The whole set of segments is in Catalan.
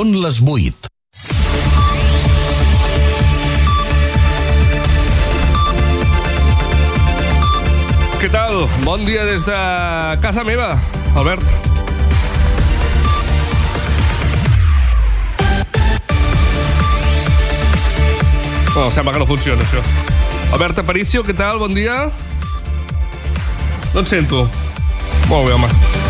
Són les 8. Què tal? Bon dia des de casa meva, Albert. No, sembla que no funciona, això. Albert Aparicio, què tal? Bon dia. No et sento. Molt bé, home.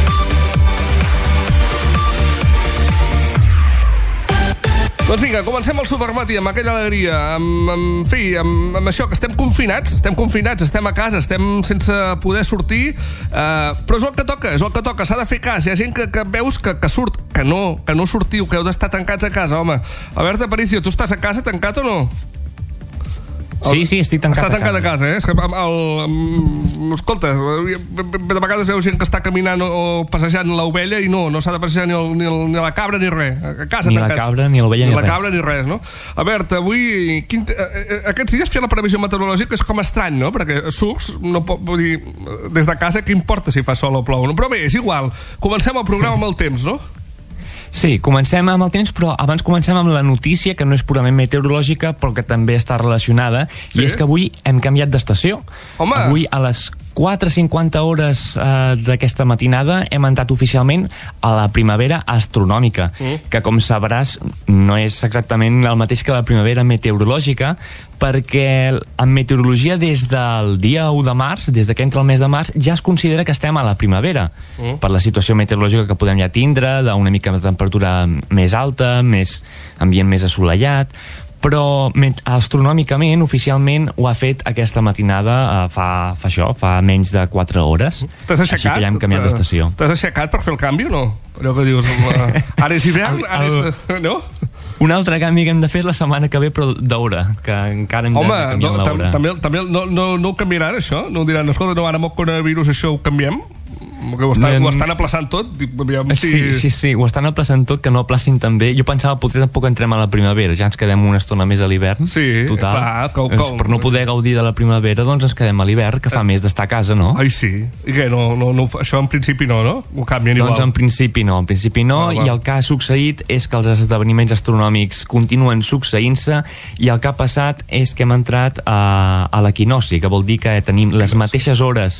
Doncs vinga, comencem el Supermatí amb aquella alegria, amb això, que estem confinats, estem a casa, estem sense poder sortir, però és el que toca, s'ha de fer cas. Hi ha gent que veus que surt, que no sortiu, que heu d'estar tancats a casa, home. Albert Aparicio, tu estàs a casa tancat o no? Sí, estic tancat a casa. Està tancat a casa, eh? És que escolta, de vegades veus gent que està caminant o passejant l'ovella i no s'ha de passejar ni la cabra ni res. A casa ni tancats. La cabra, ni l'ovella, ni la res. Cabra, ni res, no? Albert, avui... Aquests dies fer la previsió meteorològica és com estrany, no? Perquè surts, no pot, vull dir, des de casa, què importa si fa sol o plou? No? Però bé, és igual. Comencem el programa amb el temps, no? Sí, comencem amb el temps, però abans comencem amb la notícia, que no és purament meteorològica, però que també està relacionada, sí? I és que avui hem canviat d'estació. Home! Avui, a les 4:50 hores d'aquesta matinada, hem entrat oficialment a la primavera astronòmica, que, com sabràs, no és exactament el mateix que la primavera meteorològica, perquè en meteorologia des del dia 1 de març, des que entra el mes de març, ja es considera que estem a la primavera, per la situació meteorològica que podem ja tindre, d'una mica de temperatura més alta, més ambient més assolellat, però astronòmicament, oficialment, ho ha fet aquesta matinada fa menys de 4 hores. T'has aixecat? Així que ja hem canviat d'estació. T'has aixecat per fer el canvi o no? Allò que dius, ara és hivern, no? Un altre canvi que hem de fer la setmana que ve, però d'hora, que encara hem de canviar l'hora. També no ho canviaran, això? No diran, escolta, no, ara amb el coronavirus això ho canviem? Que ho estan aplaçant tot? Sí, ho estan aplaçant tot, que no aplacin també. Jo pensava, potser tampoc entrem a la primavera, ja ens quedem una estona més a l'hivern. Sí, total. Per no poder gaudir de la primavera, doncs ens quedem a l'hivern, que fa més d'estar a casa, no? Ai, sí. I què, això en principi no? Ho canvien igual? Doncs en principi no, i el que ha succeït és que els esdeveniments astronòmics continuen succeint-se, i el que ha passat és que hem entrat a l'equinocci, que vol dir que tenim les mateixes hores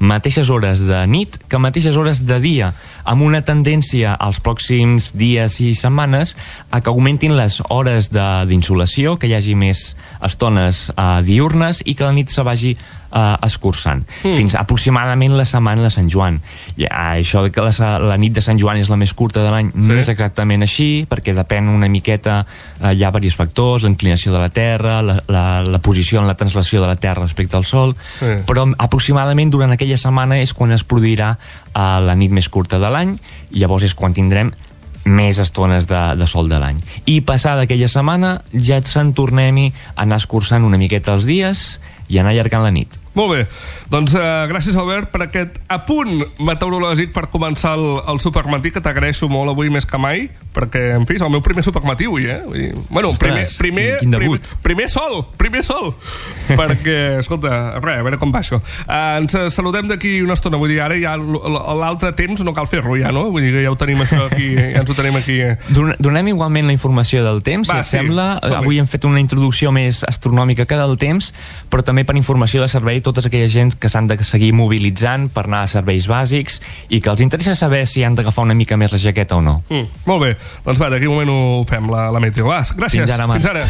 de nit que mateixes hores de dia, amb una tendència als pròxims dies i setmanes a que augmentin les hores d'insolació, que hi hagi més estones diürnes i que la nit se vagi escurçant fins aproximadament la setmana de Sant Joan. Això que la nit de Sant Joan és la més curta de l'any no és exactament així, perquè depèn una miqueta, hi ha diversos factors, la inclinació de la Terra, la posició en la translació de la Terra respecte al Sol, però aproximadament durant aquella setmana és quan es produirà la nit més curta de l'any, i llavors és quan tindrem més estones de sol de l'any. I passada aquella setmana ja se'n tornem-hi a anar escurçant una miqueta els dies i anar allargant la nit. Molt bé, doncs gràcies, Albert, per aquest apunt meteorològic per començar el Supermatí, que t'agraeixo molt avui més que mai, perquè, en fi, és el meu primer Supermatí avui, Bueno, primer sol, perquè, escolta, res, a veure com va això. Ens saludem d'aquí una estona, vull dir, ara ja l'altre temps no cal fer-lo ja, no? Vull dir que ja ho tenim això aquí, ja ens ho tenim aquí. Donem igualment la informació del temps, si et sembla. Avui hem fet una introducció més astronòmica que del temps, però també per informació de servei tota aquella gent que s'han de seguir mobilitzant per anar a serveis bàsics i que els interessa saber si han d'agafar una mica més la jaqueta o no. Molt bé, doncs va, d'aquí un moment ho fem, la meteo. Gràcies. Fins ara, Marc. Fins ara.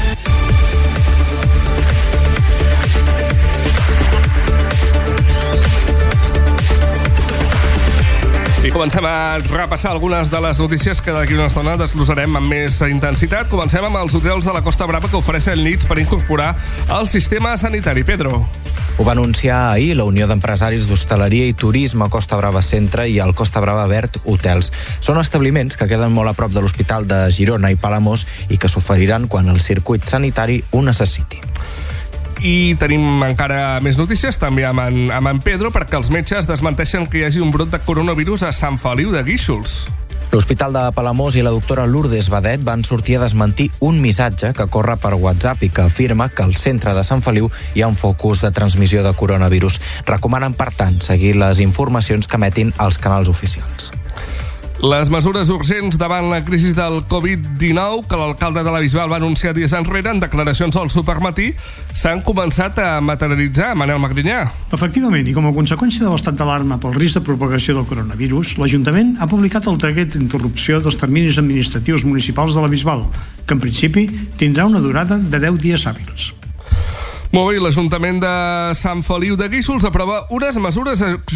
I comencem a repassar algunes de les notícies que d'aquí una estona desglossarem amb més intensitat. Comencem amb els hotels de la Costa Brava que ofereixen nits per incorporar al sistema sanitari. Pedro. Ho va anunciar ahir la Unió d'Empresaris d'Hostaleria i Turisme Costa Brava Centre i el Costa Brava Verd Hotels. Són establiments que queden molt a prop de l'Hospital de Girona i Palamós i que s'oferiran quan el circuit sanitari ho necessiti. I tenim encara més notícies, també amb en Pedro, perquè els metges desmenteixen que hi hagi un brot de coronavirus a Sant Feliu de Guíxols. L'Hospital de Palamós i la doctora Lourdes Badet van sortir a desmentir un missatge que corre per WhatsApp i que afirma que al centre de Sant Feliu hi ha un focus de transmissió de coronavirus. Recomanen, per tant, seguir les informacions que emetin els canals oficials. Les mesures urgents davant la crisi del Covid-19 que l'alcalde de la Bisbal va anunciar dies enrere en declaracions al Supermatí s'han començat a materialitzar. Manel Magrinyà. Efectivament, i com a conseqüència de l'estat d'alarma pel risc de propagació del coronavirus, l'Ajuntament ha publicat el decret d'interrupció dels terminis administratius municipals de la Bisbal, que en principi tindrà una durada de 10 dies hàbils. Molt bé, l'Ajuntament de Sant Feliu de Guíxols aprova unes mesures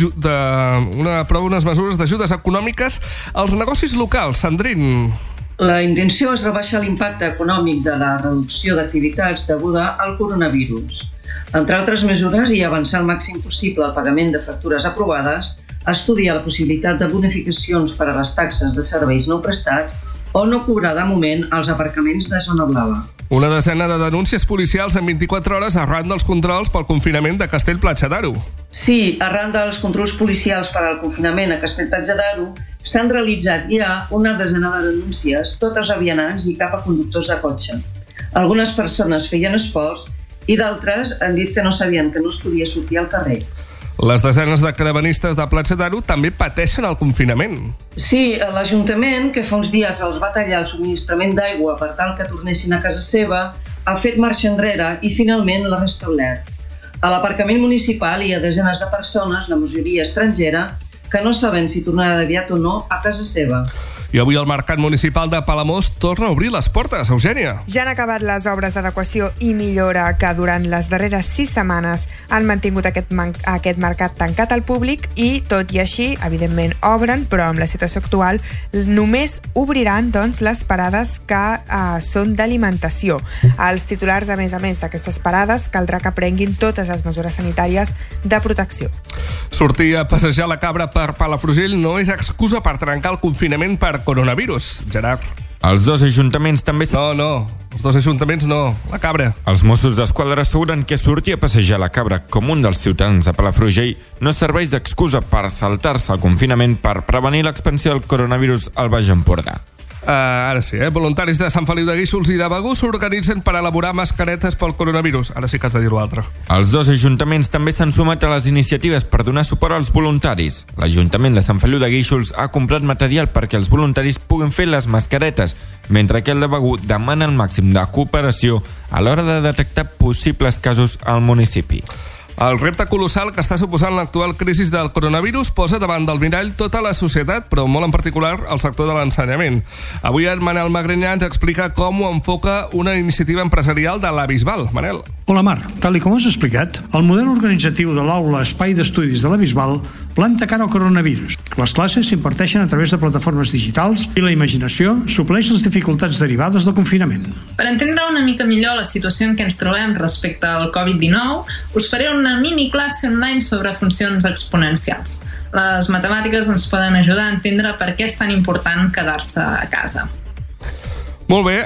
d'ajudes econòmiques als negocis locals. Sandrine. La intenció és rebaixar l'impacte econòmic de la reducció d'activitats deguda al coronavirus. Entre altres mesures, i avançar el màxim possible el pagament de factures aprovades, estudiar la possibilitat de bonificacions per a les taxes de serveis no prestats o no cobrar de moment els aparcaments de zona blava. Una desena de denúncies policials en 24 hores arran dels controls pel confinament de Castell-Platja d'Aro. Sí, arran dels controls policials per al confinament a Castell-Platja d'Aro s'han realitzat ja una desena de denúncies, totes a vianants i cap a conductors de cotxe. Algunes persones feien esports i d'altres han dit que no sabien que no es podia sortir al carrer. Les desenes de caravanistes de Platja d'Aro també pateixen el confinament. Sí, l'Ajuntament, que fa uns dies els va tallar el subministrament d'aigua per tal que tornessin a casa seva, ha fet marxa enrere i finalment l'ha restablert. A l'aparcament municipal hi ha desenes de persones, la majoria estrangera, que no saben si tornaran aviat o no a casa seva. I avui el Mercat Municipal de Palamós torna a obrir les portes. Eugènia. Ja han acabat les obres d'adequació i millora que durant les darreres 6 setmanes han mantingut aquest mercat tancat al públic i, tot i així, evidentment obren, però amb la situació actual només obriran doncs, les parades que són d'alimentació. Els titulars, a més d'aquestes parades, caldrà que prenguin totes les mesures sanitàries de protecció. Sortir a passejar la cabra per Palafrugell no és excusa per trencar el confinament per coronavirus. Gerard. Els dos ajuntaments també... No, els dos ajuntaments no, la cabra. Els Mossos d'Esquadra asseguren que sortir a passejar la cabra com un dels ciutadans de Palafrugell no serveix d'excusa per saltar-se el confinament per prevenir l'expansió del coronavirus al Baix Empordà. Ara sí, voluntaris de Sant Feliu de Guíxols i de Begur s'organitzen per elaborar mascaretes pel coronavirus. Ara sí que has de dir-ho altre. Els dos ajuntaments també s'han sumat a les iniciatives per donar suport als voluntaris. L'Ajuntament de Sant Feliu de Guíxols ha comprat material perquè els voluntaris puguin fer les mascaretes, mentre que el de Begur demana el màxim de cooperació a l'hora de detectar possibles casos al municipi. El repte colossal que està suposant l'actual crisi del coronavirus posa davant del mirall tota la societat, però molt en particular el sector de l'ensenyament. Avui en Manel Magrinyà ens explica com ho enfoca una iniciativa empresarial de la Bisbal. Manel. Hola, Marc. Tal com has explicat, el model organitzatiu de l'aula Espai d'Estudis de la Bisbal planta cara al coronavirus. Les classes s'imparteixen a través de plataformes digitals i la imaginació supleix les dificultats derivades del confinament. Per entendre una mica millor la situació en què ens trobem respecte al Covid-19, us faré una mini classe online sobre funcions exponencials. Les matemàtiques ens poden ajudar a entendre per què és tan important quedar-se a casa. Molt bé,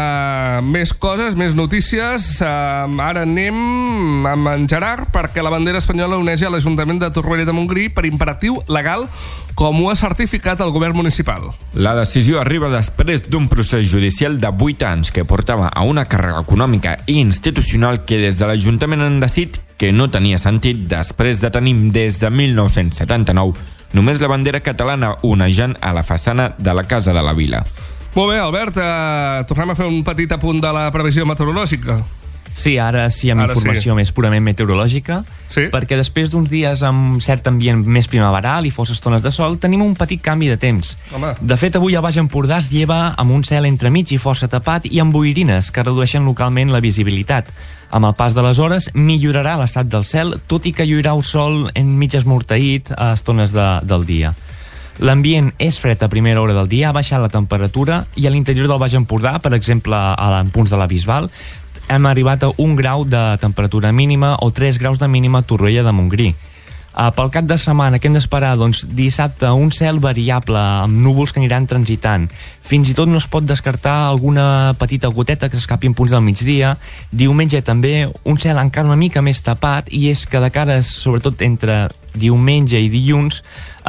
més coses, més notícies. Ara anem amb en Gerard, perquè la bandera espanyola uneix a l'Ajuntament de Torroella de Montgrí per imperatiu legal, com ho ha certificat el govern municipal. La decisió arriba després d'un procés judicial de 8 anys que portava a una càrrega econòmica i institucional que des de l'Ajuntament han decidit que no tenia sentit després de tenir des de 1979 només la bandera catalana onejant a la façana de la Casa de la Vila. Molt bé, Albert, tornem a fer un petit apunt de la previsió meteorològica. Sí, ara sí, amb informació més purament meteorològica, perquè després d'uns dies amb cert ambient més primaveral i força estones de sol, tenim un petit canvi de temps. De fet, avui a Baix Empordà es lleva amb un cel entremig i força tapat i amb boirines que redueixen localment la visibilitat. Amb el pas de les hores millorarà l'estat del cel, tot i que lluirà el sol en mig esmorteït a estones del dia. L'ambient és fred a primera hora del dia, ha baixat la temperatura i a l'interior del Baix Empordà, per exemple, en punts de la Bisbal, hem arribat a 1 grau de temperatura mínima o 3 graus de mínima a Torroella de Montgrí. Pel cap de setmana, què hem d'esperar? Doncs dissabte un cel variable amb núvols que aniran transitant. Fins i tot no es pot descartar alguna petita goteta que s'escapi en punts del migdia. Diumenge també un cel encara una mica més tapat, i és que de cara, sobretot entre diumenge i dilluns,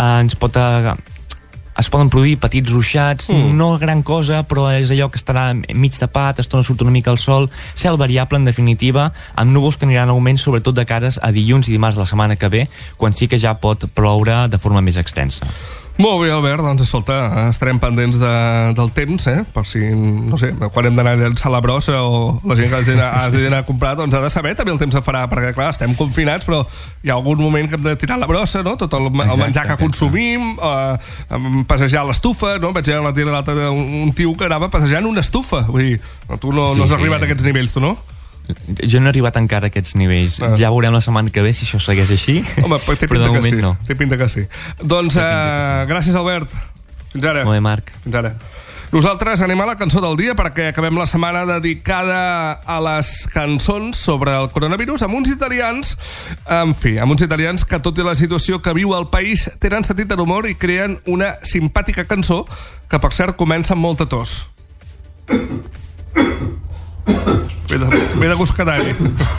es poden produir petits ruixats, no gran cosa, però és allò que estarà mig tapat, estona surt una mica el sol, cel variable en definitiva, amb núvols que aniran en augment sobretot de cares a dilluns i dimarts de la setmana que ve, quan sí que ja pot ploure de forma més extensa. Molt bé, Albert, doncs escolta, estarem pendents del temps, per si, no sé, quan hem d'anar a llançar la brossa o la gent que hagi d'anar a comprar, doncs ha de saber també el temps que farà, perquè clar, estem confinats, però hi ha algun moment que hem de tirar la brossa, no? Tot el menjar que consumim, passejar l'estufa, no? Vaig veure la tira l'altre un tio que anava passejant una estufa, vull dir, tu no has arribat a aquests nivells, tu no? Jo no he arribat encara a aquests nivells. Ja veurem la setmana que ve si això segueix així. Home, té pinta que sí. No. Té pinta que sí. Doncs gràcies, Albert. Fins ara. Molt bé, Marc. Fins ara. Nosaltres anem a la cançó del dia perquè acabem la setmana dedicada a les cançons sobre el coronavirus amb uns italians, que tot i la situació que viu el país tenen sentit de l'humor i creen una simpàtica cançó que per cert comença amb molta tos. Ve de gust canari.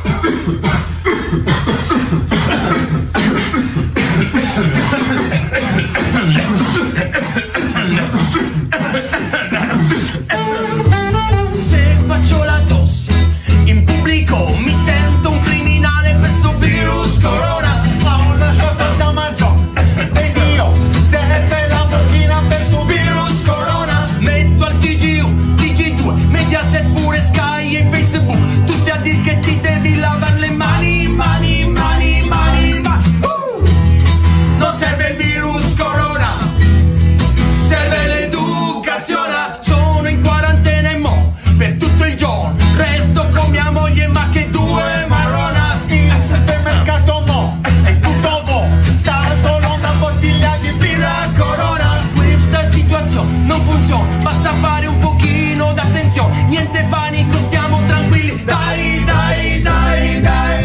Se faccio la tosse in pubblico mi sento un criminale per sto virus corona. Ma una sorta da manzo e io se fai la macchina per sto virus corona. Metto al TG1, TG2, Mediaset pure Sky e Facebook, tutti a dir che ti devi lavare le mani, mani, mani, mani, mani. Non serve il virus corona, serve l'educazione. Sono in quarantena e mo per tutto il giorno resto con mia moglie, ma che due marrona. Il supermercato mo è tutto vo, sta solo una bottiglia di birra corona. Questa situazione non funziona, basta fare un pochino d'attenzione, niente panico, stiamo tranquilli, dai, dai, dai, dai.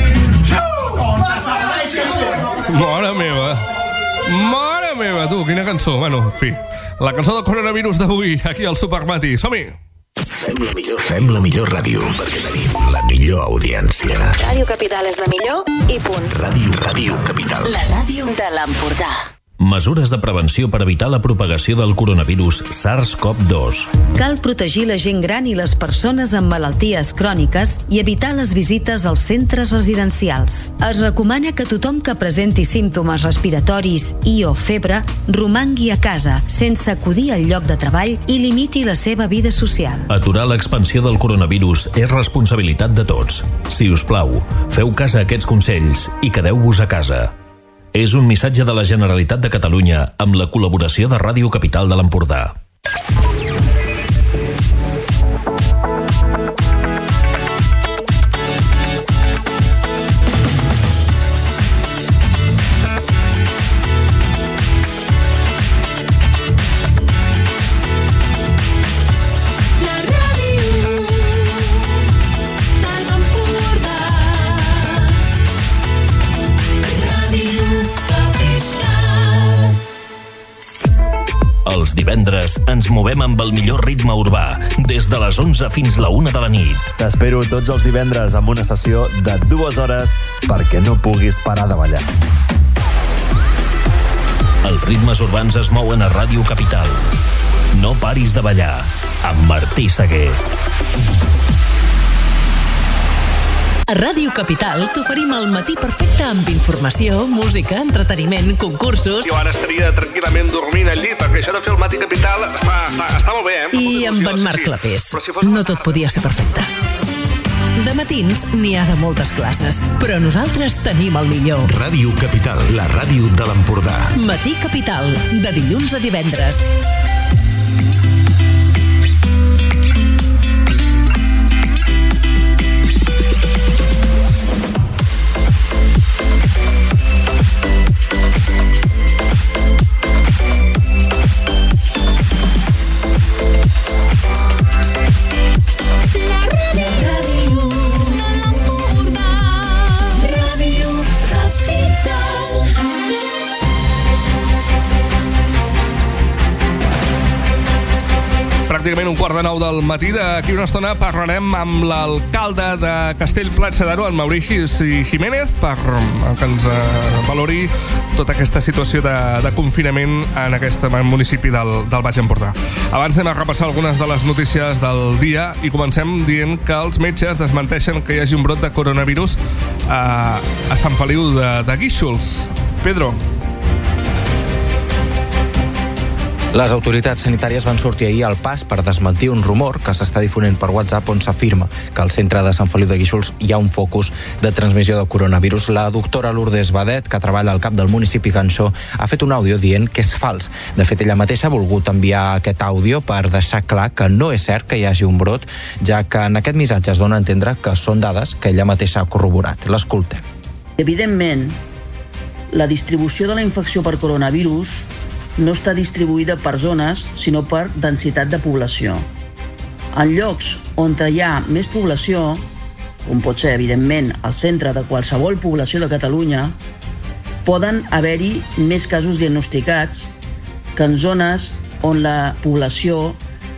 Mare meva, tu, quina cançó. Bueno, en fi, la cançó del coronavirus d'avui aquí al Supermatí. Som-hi! Fem la millor ràdio perquè tenim la millor audiència. Ràdio Capital és la millor i punt. Ràdio Capital. La ràdio de l'Empordà. Mesures de prevenció per evitar la propagació del coronavirus SARS-CoV-2. Cal protegir la gent gran i les persones amb malalties cròniques i evitar les visites als centres residencials. Es recomana que tothom que presenti símptomes respiratoris i o febre romangui a casa, sense acudir al lloc de treball i limiti la seva vida social. Aturar l'expansió del coronavirus és responsabilitat de tots. Si us plau, feu cas a aquests consells i quedeu-vos a casa. És un missatge de la Generalitat de Catalunya amb la col·laboració de Ràdio Capital de l'Empordà. Els divendres ens movem amb el millor ritme urbà, des de les 11 fins la 1 de la nit. T'espero tots els divendres amb una sessió de 2 hores perquè no puguis parar de ballar. Els ritmes urbans es mouen a Ràdio Capital. No paris de ballar, amb Martí Seguer. A Ràdio Capital t'oferim el matí perfecte amb informació, música, entreteniment, concursos... Jo ara estaria tranquil·lament dormint al llit, perquè això de fer el matí Capital està molt bé, I amb en Marc Clapés. No tot podia ser perfecte. De matins n'hi ha de moltes classes, però nosaltres tenim el millor. Ràdio Capital, la ràdio de l'Empordà. Matí Capital, de dilluns a divendres. Pràcticament 8:45 del matí. D'aquí una estona parlarem amb l'alcalde de Castell-Platja d'Aro, en Maurici Jiménez, per que ens valori tota aquesta situació de confinament en aquest municipi del Baix Empordà. Abans anem a repassar algunes de les notícies del dia i comencem dient que els metges desmenteixen que hi hagi un brot de coronavirus a Sant Feliu de Guíxols. Pedro. Les autoritats sanitàries van sortir ahir al pas per desmentir un rumor que s'està difonent per WhatsApp on s'afirma que al centre de Sant Feliu de Guíxols hi ha un focus de transmissió de coronavirus. La doctora Lourdes Badet, que treballa al cap del municipi Cançó, ha fet un àudio dient que és fals. De fet, ella mateixa ha volgut enviar aquest àudio per deixar clar que no és cert que hi hagi un brot, ja que en aquest missatge es dona a entendre que són dades que ella mateixa ha corroborat. L'escoltem. Evidentment, la distribució de la infecció per coronavirus no està distribuïda per zones, sinó per densitat de població. En llocs on hi ha més població, com pot ser, evidentment, al centre de qualsevol població de Catalunya, poden haver-hi més casos diagnosticats que en zones on la població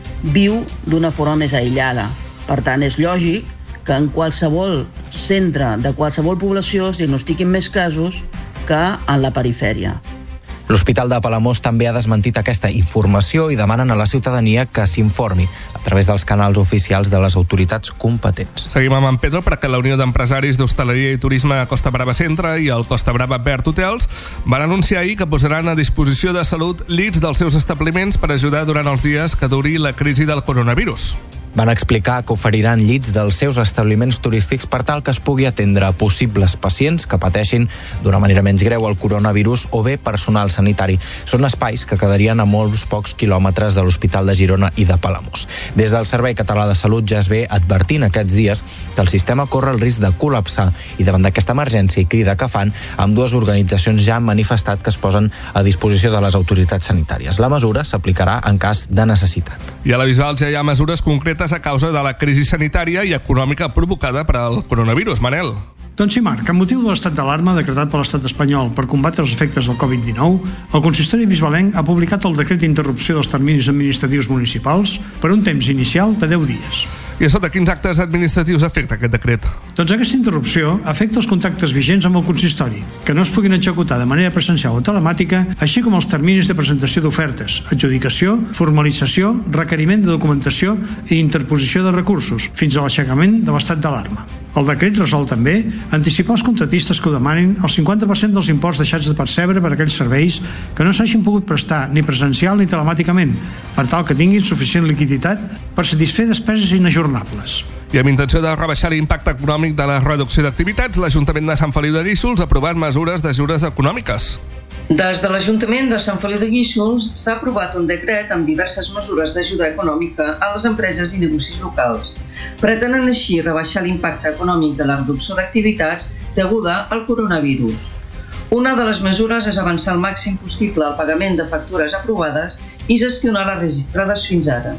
viu d'una forma més aïllada. Per tant, és lògic que en qualsevol centre de qualsevol població es diagnostiquin més casos que en la perifèria. L'Hospital de Palamós també ha desmentit aquesta informació i demanen a la ciutadania que s'informi a través dels canals oficials de les autoritats competents. Seguim amb en Pedro perquè la Unió d'Empresaris d'Hostaleria i Turisme a Costa Brava Centre i el Costa Brava Verd Hotels van anunciar ahir que posaran a disposició de Salut llits dels seus establiments per ajudar durant els dies que duri la crisi del coronavirus. Van explicar que oferiran llits dels seus establiments turístics per tal que es pugui atendre a possibles pacients que pateixin d'una manera menys greu el coronavirus o bé personal sanitari. Són espais que quedarien a molts pocs quilòmetres de l'Hospital de Girona i de Palamós. Des del Servei Català de Salut ja es ve advertint aquests dies que el sistema corre el risc de col·lapsar i davant d'aquesta emergència i crida que fan, ambdues organitzacions ja han manifestat que es posen a disposició de les autoritats sanitàries. La mesura s'aplicarà en cas de necessitat. I a la Bisbal ja hi ha mesures concretes a causa de la crisi sanitària i econòmica provocada per al coronavirus. Manel. Doncs sí, Marc, amb motiu de l'estat d'alarma decretat per l'estat espanyol per combatre els efectes del Covid-19, el consistori bisbalenc ha publicat el decret d'interrupció dels terminis administratius municipals per un temps inicial de 10 dies. I a sota quins actes administratius afecta aquest decret? Doncs aquesta interrupció afecta els contactes vigents amb el consistori, que no es puguin executar de manera presencial o telemàtica, així com els terminis de presentació d'ofertes, adjudicació, formalització, requeriment de documentació i interposició de recursos, fins a l'aixecament de l'estat d'alarma. El decret resol també anticipar als contratistes que ho demanin el 50% dels imports deixats de percebre per aquells serveis que no s'hagin pogut prestar ni presencial ni telemàticament, per tal que tinguin suficient liquiditat per satisfer despeses inajornables. I amb intenció de rebaixar l'impacte econòmic de la reducció d'activitats, l'Ajuntament de Sant Feliu de Guíxols ha aprovat mesures d'ajudes econòmiques. Des de l'Ajuntament de Sant Feliu de Guíxols s'ha aprovat un decret amb diverses mesures d'ajuda econòmica a les empreses i negocis locals. Pretenen així rebaixar l'impacte econòmic de la reducció d'activitats deguda al coronavirus. Una de les mesures és avançar el màxim possible el pagament de factures aprovades i gestionar les registrades fins ara.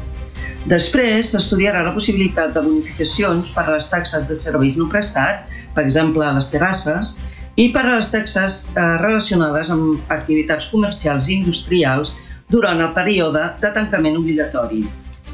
Després s'estudiarà la possibilitat de bonificacions per a les taxes de serveis no prestat, per exemple a les terrasses, i per a les taxes relacionades amb activitats comercials i industrials durant el període de tancament obligatori.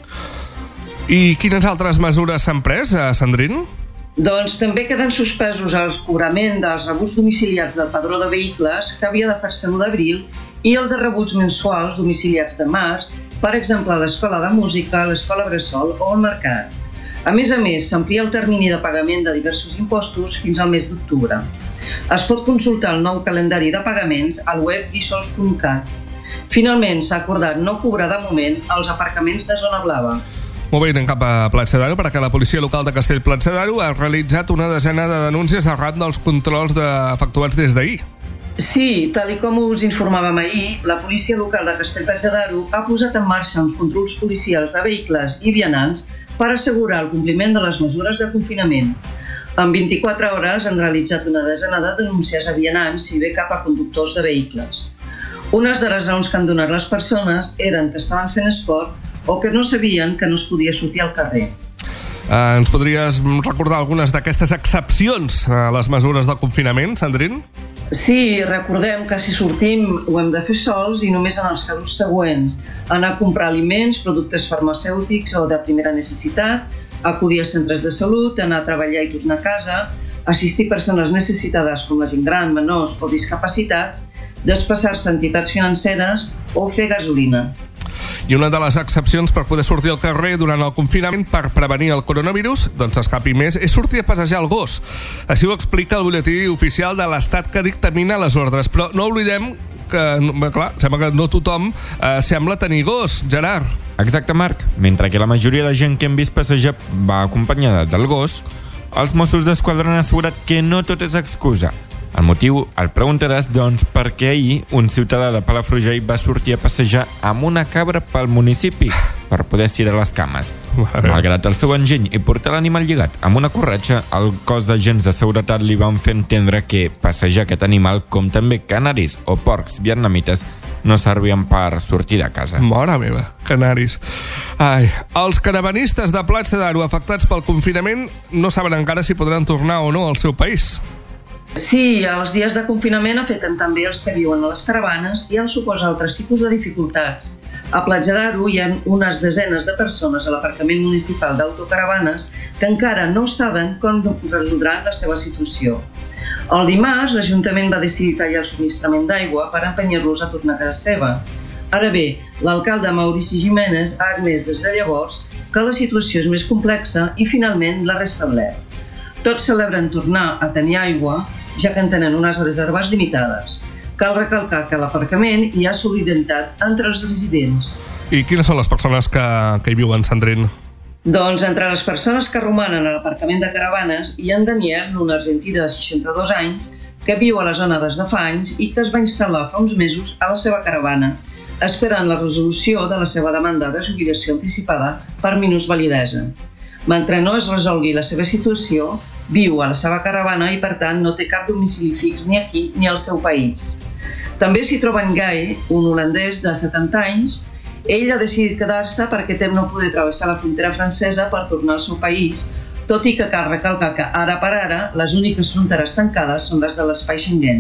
I quines altres mesures s'han pres, Sandrine? Doncs també queden suspesos el cobrament dels rebuts domiciliats del padró de vehicles que havia de fer-se l'1 d'abril i el de rebuts mensuals domiciliats de març, per exemple a l'Escola de Música, l'Escola Bressol o el Mercat. A més, s'amplia el termini de pagament de diversos impostos fins al mes d'octubre. Es pot consultar el nou calendari de pagaments al web guixols.cat. Finalment, s'ha acordat no cobrar de moment els aparcaments de zona blava. Molt bé, anem cap a Platja d'Aro perquè la policia local de Castell-Platja d'Aro ha realitzat una desena de denúncies arran dels controls efectuats des d'ahir. Sí, tal com us informàvem ahir, la policia local de Castell-Platja d'Aro ha posat en marxa uns controls policials de vehicles i vianants per assegurar el compliment de les mesures de confinament. En 24 hores han realitzat una desena de denúncies a vianants i bé cap a conductors de vehicles. Unes de les raons que han donat les persones eren que estaven fent esport o que no sabien que no es podia sortir al carrer. Ens podries recordar algunes d'aquestes excepcions a les mesures de confinament, Sandrine? Sí, recordem que si sortim ho hem de fer sols i només en els casos següents: anar a comprar aliments, productes farmacèutics o de primera necessitat, acudir a centres de salut, anar a treballar i tornar a casa, assistir persones necessitades com la gent gran, menors o discapacitats, desplaçar-se a entitats financeres o fer gasolina. I una de les excepcions per poder sortir al carrer durant el confinament per prevenir el coronavirus, doncs escapi més, és sortir a passejar el gos. Així ho explica el butlletí oficial de l'Estat que dictamina les ordres. Però no oblidem que, clar, sembla que no tothom sembla tenir gos, Gerard. Exacte, Marc. Mentre que la majoria de gent que hem vist passejar va acompanyada del gos, els Mossos d'Esquadra han assegurat que no tot és excusa. El motiu el preguntaràs, doncs, perquè ahir un ciutadà de Palafrugell va sortir a passejar amb una cabra pel municipi per poder estirar les cames. Malgrat el seu enginy i portar l'animal lligat amb una corretja, el cos d'agents de seguretat li van fer entendre que passejar aquest animal, com també canaris o porcs vietnamites, no servien per sortir de casa. Mare meva, canaris. Ai, els caravanistes de Platja d'Aro afectats pel confinament no saben encara si podran tornar o no al seu país. Sí, els dies de confinament afecten també els que viuen a les caravanes i els suposa altres tipus de dificultats. A Platja d'Aro hi ha unes desenes de persones a l'aparcament municipal d'autocaravanes que encara no saben com resoldran la seva situació. El dimarts, l'Ajuntament va decidir tallar el subministrament d'aigua per empenyar-los a tornar a casa seva. Ara bé, l'alcalde Maurici Jiménez ha admès des de llavors que la situació és més complexa i finalment l'ha restablert. Tots celebren tornar a tenir aigua, ja que en tenen unes reserves limitades. Cal recalcar que a l'aparcament hi ha solidaritat entre els residents. I quines són les persones que hi viuen, Sandrine? Doncs entre les persones que romanen a l'aparcament de caravanes hi ha en Daniel, un argentí de 62 anys, que viu a la zona des de fa anys i que es va instal·lar fa uns mesos a la seva caravana, esperant la resolució de la seva demanda de jubilació anticipada per minusvalidesa. Mentre no es resolgui la seva situació, viu a la seva caravana i, per tant, no té cap domicili fix ni aquí ni al seu país. També s'hi troba en Guy, un holandès de 70 anys. Ell ha decidit quedar-se perquè tem no poder travessar la frontera francesa per tornar al seu país, tot i que cal recalcar que ara per ara les úniques fronteres tancades són les de l'espai Schengen.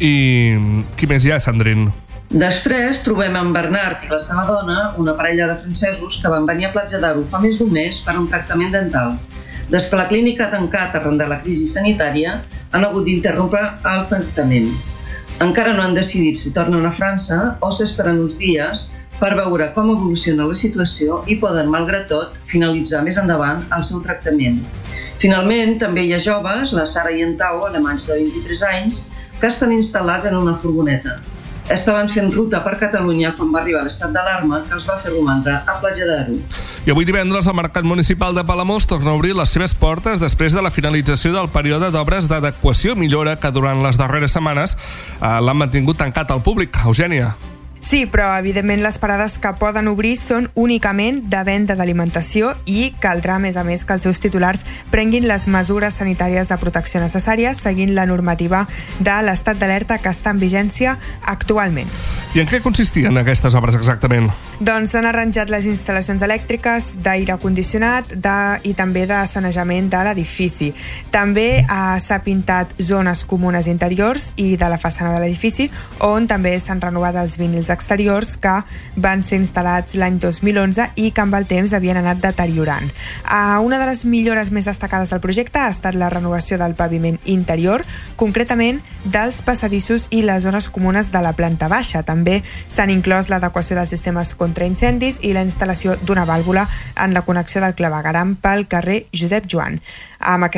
I qui més hi ha, Sandrine? Després trobem en Bernard i la seva dona, una parella de francesos que van venir a Platja d'Aro fa més d'un mes per un tractament dental. Des que la clínica ha tancat arran de la crisi sanitària, han hagut d'interrompre el tractament. Encara no han decidit si tornen a França o s'esperen uns dies per veure com evoluciona la situació i poden, malgrat tot, finalitzar més endavant el seu tractament. Finalment, també hi ha joves, la Sara i en Tau, alemanys de 23 anys, que estan instal·lats en una furgoneta. Estaven fent ruta per Catalunya quan va arribar l'estat d'alarma que els va fer romandre a Platja d'Aro. I avui divendres el Mercat Municipal de Palamós torna a obrir les seves portes després de la finalització del període d'obres d'adequació i millora que durant les darreres setmanes l'han mantingut tancat al públic. Eugènia. Sí, però evidentment les parades que poden obrir són únicament de venda d'alimentació i caldrà, a més, que els seus titulars prenguin les mesures sanitàries de protecció necessàries seguint la normativa de l'estat d'alerta que està en vigència actualment. I en què consistien aquestes obres exactament? Doncs s'han arranjat les instal·lacions elèctriques, d'aire condicionat i també de sanejament de l'edifici. També s'ha pintat zones comunes interiors i de la façana de l'edifici, on també s'han renovat els vinils exteriors que van ser instal·lats l'any 2011 i que amb el temps havien anat deteriorant. Una de les millores més destacades del projecte ha estat la renovació del paviment interior, concretament dels passadissos i les zones comunes de la planta baixa. També s'han inclòs l'adequació dels sistemes contra incendis i la instal·lació d'una vàlvula en la connexió del clavegueram pel carrer Josep Joan. Amb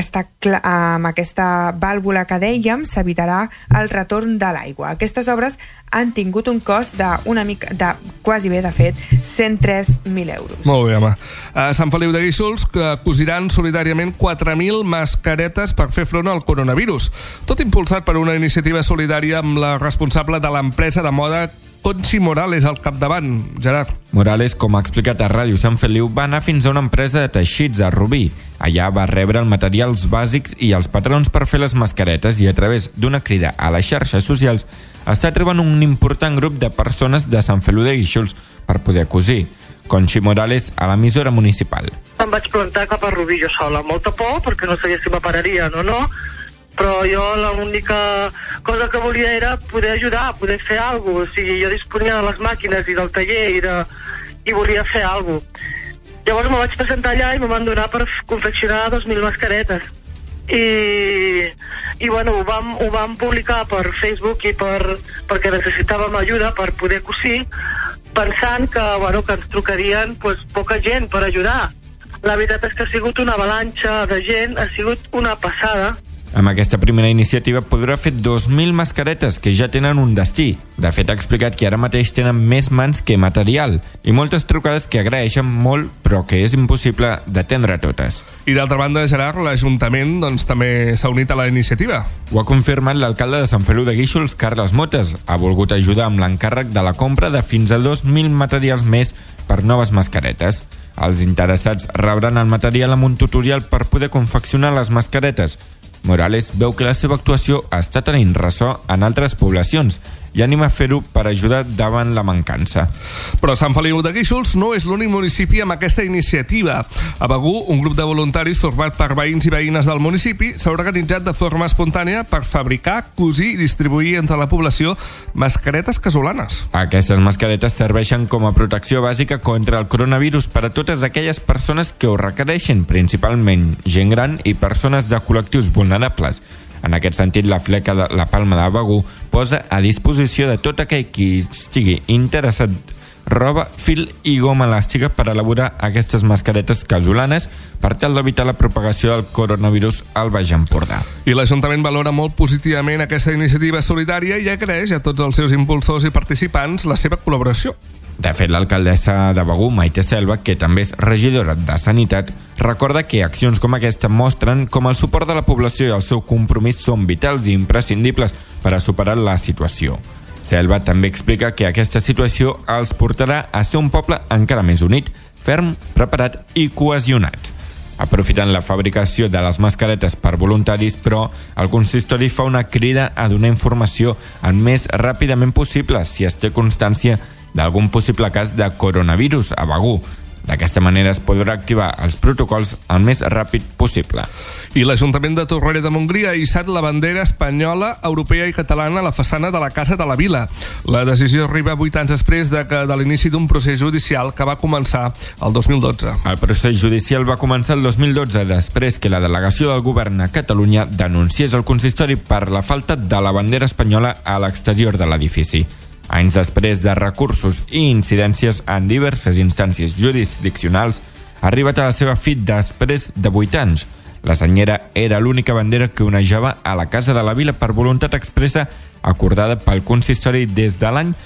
aquesta vàlvula que dèiem s'evitarà el retorn de l'aigua. Aquestes obres han tingut un cost de quasi bé, de fet, 103.000 euros. Molt bé, home. A Sant Feliu de Guíxols cosiran solidàriament 4.000 mascaretes per fer front al coronavirus. Tot impulsat per una iniciativa solidària amb la responsable de l'empresa de moda Conchi Morales al capdavant. Gerard. Morales, com ha explicat a Ràdio Sant Feliu, va anar fins a una empresa de teixits a Rubí. Allà va rebre els materials bàsics i els patrons per fer les mascaretes i a través d'una crida a les xarxes socials està trobant un important grup de persones de Sant Feliu de Guíxols per poder cosir. Conchi Morales a l'emissora municipal. Em vaig plantar cap a Rubí jo sola, amb molta por, perquè no sabia si m'apararien o no, però jo l'única cosa que volia era poder ajudar, poder fer alguna cosa. O sigui, jo disponia de les màquines i del taller i volia fer alguna cosa. Llavors me vaig presentar allà i me van donar per confeccionar 2.000 mascaretes. I bueno, ho vam publicar per Facebook i perquè necessitàvem ajuda per poder cosir, pensant que ens trucarien poca gent per ajudar. La veritat és que ha sigut una avalanxa de gent, ha sigut una passada. Amb aquesta primera iniciativa podrà fer 2.000 mascaretes que ja tenen un destí. De fet, ha explicat que ara mateix tenen més mans que material i moltes trucades que agraeixen molt, però que és impossible d'atendre totes. I d'altra banda, Gerard, l'Ajuntament també s'ha unit a la iniciativa. Ho ha confirmat l'alcalde de Sant Feliu de Guíxols, Carles Motes. Ha volgut ajudar amb l'encàrrec de la compra de fins a 2.000 materials més per noves mascaretes. Els interessats rebran el material amb un tutorial per poder confeccionar les mascaretes. Morales veu que la seva actuació està tenint ressò en altres poblacions i anima a fer-ho per ajudar davant la mancança. Però Sant Feliu de Guíxols no és l'únic municipi amb aquesta iniciativa. A Begur, un grup de voluntaris format per veïns i veïnes del municipi s'ha organitzat de forma espontània per fabricar, cosir i distribuir entre la població mascaretes casolanes. Aquestes mascaretes serveixen com a protecció bàsica contra el coronavirus per a totes aquelles persones que ho requereixen, principalment gent gran i persones de col·lectius vulnerables. En aquest sentit, la Fleca de la Palma de Begur posa a disposició de tot aquell qui estigui interessat roba, fil i goma elàstica per elaborar aquestes mascaretes casolanes per tal d'evitar la propagació del coronavirus al Baix Empordà. I l'Ajuntament valora molt positivament aquesta iniciativa solidària i agraeix a tots els seus impulsors i participants la seva col·laboració. De fet, l'alcaldessa de Begur, Maite Selva, que també és regidora de Sanitat, recorda que accions com aquesta mostren com el suport de la població i el seu compromís són vitals i imprescindibles per a superar la situació. Selva també explica que aquesta situació els portarà a ser un poble encara més unit, ferm, preparat i cohesionat. Aprofitant la fabricació de les mascaretes per voluntaris, però el consistori fa una crida a donar informació el més ràpidament possible si es té constància d'algun possible cas de coronavirus a Begur. D'aquesta manera es podrà activar els protocols el més ràpid possible. I l'Ajuntament de Torroella de Montgrí ha hissat la bandera espanyola, europea i catalana a la façana de la Casa de la Vila. La decisió arriba 8 anys després de l'inici d'un procés judicial que va començar el 2012. El procés judicial va començar el 2012 després que la delegació del govern a Catalunya denunciés el consistori per la falta de la bandera espanyola a l'exterior de l'edifici. Anys després de recursos i incidències en diverses instàncies jurisdiccionals, ha arribat a la seva fi després de 8 anys. La senyera era l'única bandera que onejava a la Casa de la Vila per voluntat expressa acordada pel consistori des de l'any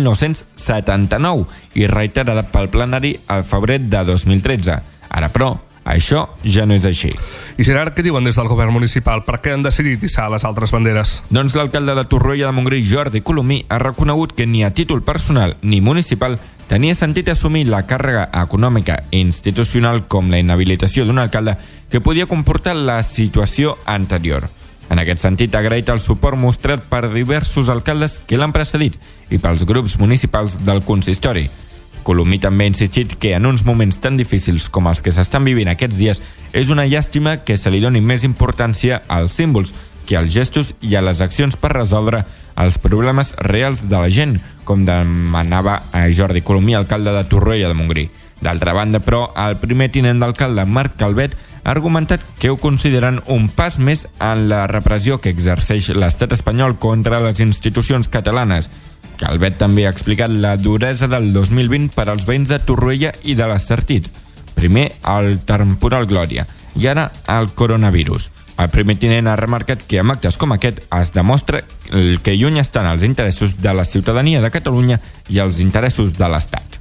1979 i reiterada pel plenari al febrer de 2013. Ara, però, això ja no és així. I Gerard, què diuen des del govern municipal? Per què han decidit hissar les altres banderes? Doncs l'alcalde de Torroella de Montgrí, Jordi Colomí, ha reconegut que ni a títol personal ni municipal tenia sentit assumir la càrrega econòmica i institucional com la inhabilitació d'un alcalde que podia comportar la situació anterior. En aquest sentit, ha agraït el suport mostrat per diversos alcaldes que l'han precedit i pels grups municipals del consistori. Colomí també ha insistit que en uns moments tan difícils com els que s'estan vivint aquests dies és una llàstima que se li doni més importància als símbols que als gestos i a les accions per resoldre els problemes reals de la gent, com demanava a Jordi Colomí, alcalde de Torroella de Montgrí. D'altra banda, però, el primer tinent d'alcalde, Marc Calvet, ha argumentat que ho consideren un pas més en la repressió que exerceix l'estat espanyol contra les institucions catalanes. Calvet també ha explicat la duresa del 2020 per als veïns de Torroella i de l'Estartit. Primer, el temporal Glòria, i ara el coronavirus. El primer tinent ha remarcat que amb actes com aquest es demostra que lluny estan els interessos de la ciutadania de Catalunya i els interessos de l'Estat.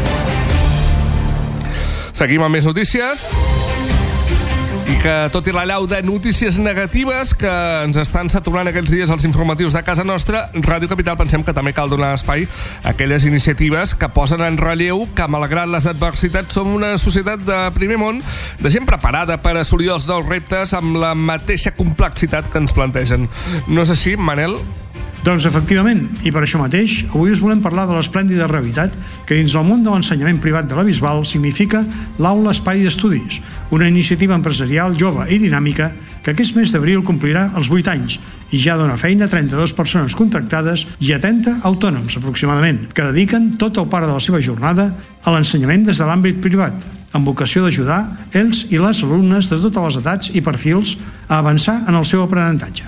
Seguim amb més notícies. I que, tot i l'allau de notícies negatives que ens estan saturant aquests dies als informatius de casa nostra, Ràdio Capital pensem que també cal donar espai a aquelles iniciatives que posen en relleu que, malgrat les adversitats, som una societat de primer món, de gent preparada per assolir els nous reptes amb la mateixa complexitat que ens plantegen. No és així, Manel? Doncs efectivament, i per això mateix, avui us volem parlar de l'esplèndida realitat que dins del món de l'ensenyament privat de la Bisbal significa l'Aula Espai d'Estudis, una iniciativa empresarial jove i dinàmica que aquest mes d'abril complirà els 8 anys i ja dona feina a 32 persones contractades i a 30 autònoms aproximadament, que dediquen tot o part de la seva jornada a l'ensenyament des de l'àmbit privat, amb vocació d'ajudar ells i les alumnes de totes les edats i perfils a avançar en el seu aprenentatge.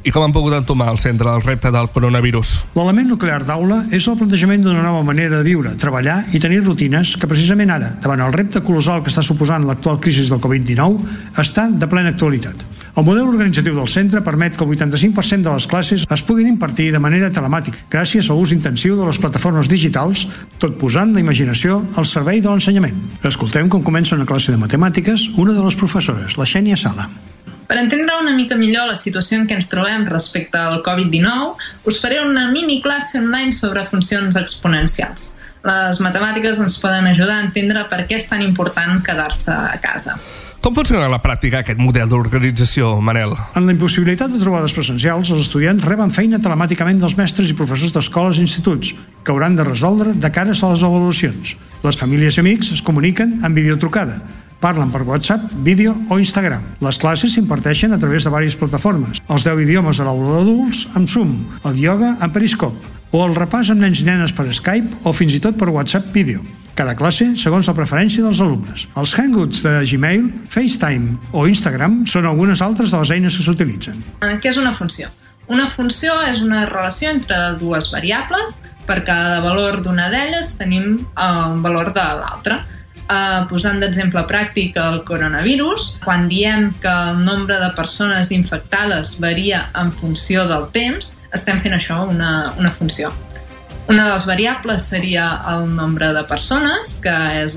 I com han pogut entomar al centre el repte del coronavirus? L'element nuclear d'aula és el plantejament d'una nova manera de viure, treballar i tenir rutines que precisament ara, davant el repte colossal que està suposant l'actual crisi del Covid-19, està de plena actualitat. El model organitzatiu del centre permet que el 85% de les classes es puguin impartir de manera telemàtica, gràcies a l'ús intensiu de les plataformes digitals, tot posant la imaginació al servei de l'ensenyament. Escoltem com comença una classe de matemàtiques una de les professores, la Xènia Sala. Per entendre una mica millor la situació en què ens trobem respecte al Covid-19, us faré una mini classe online sobre funcions exponencials. Les matemàtiques ens poden ajudar a entendre per què és tan important quedar-se a casa. Com funciona a la pràctica aquest model d'organització, Manel? En la impossibilitat de trobades presencials, els estudiants reben feina telemàticament dels mestres i professors d'escoles i instituts, que hauran de resoldre de cares a les avaluacions. Les famílies i amics es comuniquen en videotrucada, parlen per WhatsApp, vídeo o Instagram. Les classes s'imparteixen a través de diverses plataformes. Els 10 idiomes de l'aula d'adults amb Zoom, el ioga amb Periscope, o el repàs amb nens i nenes per Skype o fins i tot per WhatsApp vídeo. Cada classe segons la preferència dels alumnes. Els Hangouts de Gmail, FaceTime o Instagram són algunes altres de les eines que s'utilitzen. Què és una funció? Una funció és una relació entre dues variables. Per cada valor d'una d'elles tenim un valor de l'altra. Posant d'exemple pràctic el coronavirus, quan diem que el nombre de persones infectades varia en funció del temps, estem fent això una funció. Una de les variables seria el nombre de persones, que és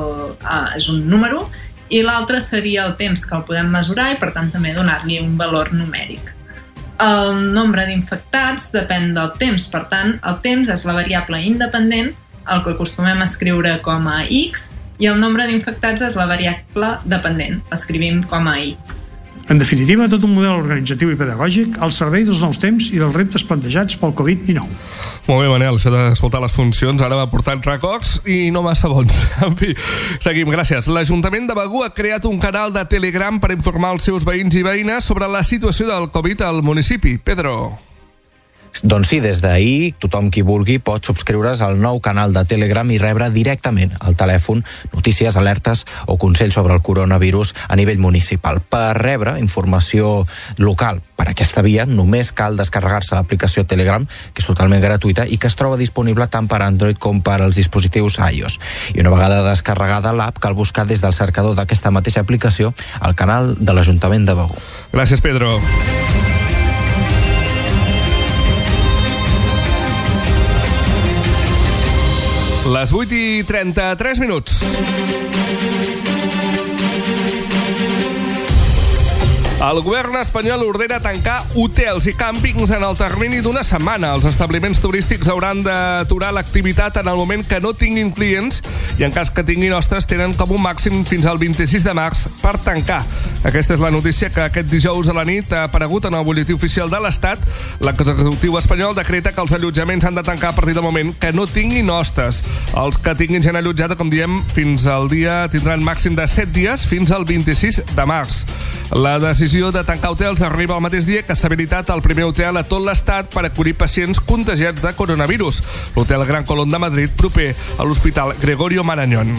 un número, i l'altra seria el temps, que el podem mesurar i per tant també donar-li un valor numèric. El nombre d'infectats depèn del temps, per tant el temps és la variable independent, el que acostumem a escriure com a X, i el nombre d'infectats és la variable dependent, l'escrivim com a Y. En definitiva, tot un model organitzatiu i pedagògic al servei dels nous temps i dels reptes plantejats pel Covid-19. Molt bé, Manel, això d'escoltar les funcions ara m'ha portat records i no massa bons. En fi, seguim, gràcies. L'Ajuntament de Begur ha creat un canal de Telegram per informar els seus veïns i veïnes sobre la situació del Covid al municipi. Pedro. Doncs sí, des d'ahir tothom qui vulgui pot subscriure's al nou canal de Telegram i rebre directament al telèfon notícies, alertes o consells sobre el coronavirus a nivell municipal. Per rebre informació local per aquesta via només cal descarregar-se l'aplicació Telegram, que és totalment gratuïta i que es troba disponible tant per Android com per als dispositius iOS. I una vegada descarregada l'app cal buscar des del cercador d'aquesta mateixa aplicació el canal de l'Ajuntament de Begur. Gràcies, Pedro. Les 8:33 minuts. El govern espanyol ordena tancar hotels i càmpings en el termini d'una setmana. Els establiments turístics hauran d'aturar l'activitat en el moment que no tinguin clients i en cas que tinguin hostes tenen com un màxim fins al 26 de març per tancar. Aquesta és la notícia que aquest dijous a la nit ha aparegut en el butlletí oficial de l'Estat. L'executiu espanyol decreta que els allotjaments han de tancar a partir del moment que no tinguin hostes. Els que tinguin gent allotjada, com diem, fins al dia tindran màxim de 7 dies fins al 26 de març. La decisió de tancar hotels arriba el mateix dia que s'ha habilitat el primer hotel a tot l'Estat per acollir pacients contagiats de coronavirus, l'Hotel Gran Colón de Madrid, proper a l'Hospital Gregorio Marañón.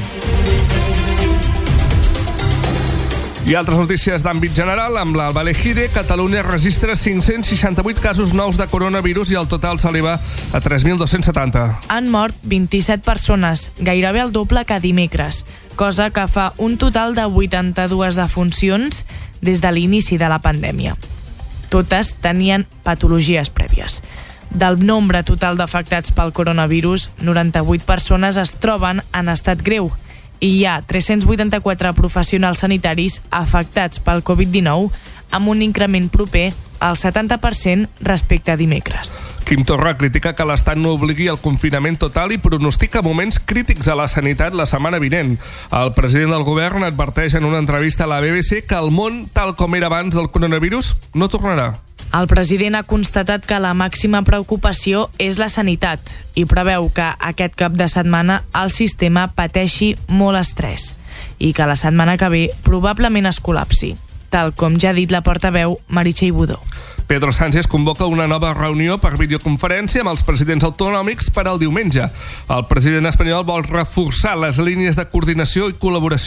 I altres notícies d'àmbit general, amb l'Alba Lejide, Catalunya registra 568 casos nous de coronavirus i el total s'eleva a 3.270. Han mort 27 persones, gairebé el doble que dimecres, cosa que fa un total de 82 defuncions des de l'inici de la pandèmia. Totes tenien patologies prèvies. Del nombre total d'afectats pel coronavirus, 98 persones es troben en estat greu i hi ha 384 professionals sanitaris afectats pel Covid-19 amb un increment proper al 70% respecte a dimecres. Quim Torra critica que l'Estat no obligui al confinament total i pronostica moments crítics a la sanitat la setmana vinent. El president del govern adverteix en una entrevista a la BBC que el món, tal com era abans del coronavirus, no tornarà. El president ha constatat que la màxima preocupació és la sanitat i preveu que aquest cap de setmana el sistema pateixi molt estrès i que la setmana que ve probablement es col·lapsi, tal com ja ha dit la portaveu Meritxell Budó. Pedro Sánchez convoca una nova reunió per videoconferència amb els presidents autonòmics per al diumenge. El president espanyol vol reforçar les línies de coordinació i col·laboració.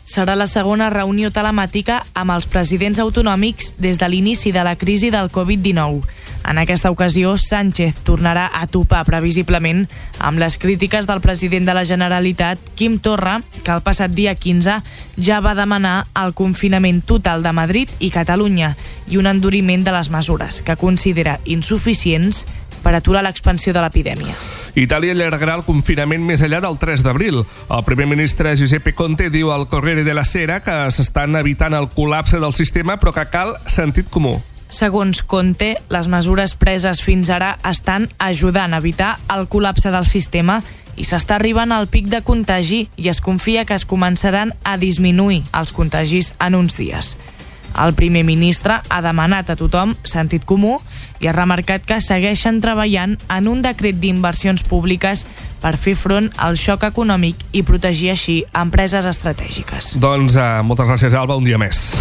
serà la segona reunió telemàtica amb els presidents autonòmics des de l'inici de la crisi del Covid-19. En aquesta ocasió, Sánchez tornarà a topar previsiblement amb les crítiques del president de la Generalitat, Quim Torra, que el passat dia 15 ja va demanar el confinament total de Madrid i Catalunya i un enduriment de les mesures, que considera insuficients per aturar l'expansió de l'epidèmia. Itàlia allargarà el confinament més enllà del 3 d'abril. El primer ministre Giuseppe Conte diu al Corriere della Sera que s'estan evitant el col·lapse del sistema, però que cal sentit comú. Segons Conte, les mesures preses fins ara estan ajudant a evitar el col·lapse del sistema i s'està arribant al pic de contagi i es confia que es començaran a disminuir els contagis en uns dies. El primer ministre ha demanat a tothom sentit comú i ha remarcat que segueixen treballant en un decret d'inversions públiques per fer front al xoc econòmic i protegir així empreses estratègiques. Doncs moltes gràcies, Alba, un dia més.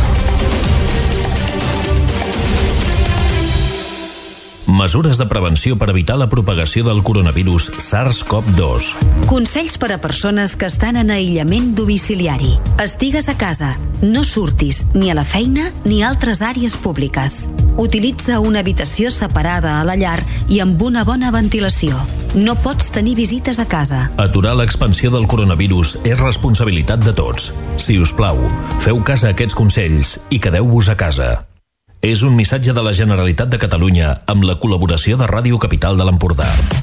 Mesures de prevenció per evitar la propagació del coronavirus SARS-CoV-2. Consells per a persones que estan en aïllament domiciliari. Estigues a casa, no surtis ni a la feina ni a altres àrees públiques. Utilitza una habitació separada a la llar i amb una bona ventilació. No pots tenir visites a casa. Aturar l'expansió del coronavirus és responsabilitat de tots. Si us plau, feu cas a aquests consells i quedeu-vos a casa. És un missatge de la Generalitat de Catalunya amb la col·laboració de Ràdio Capital de l'Empordà.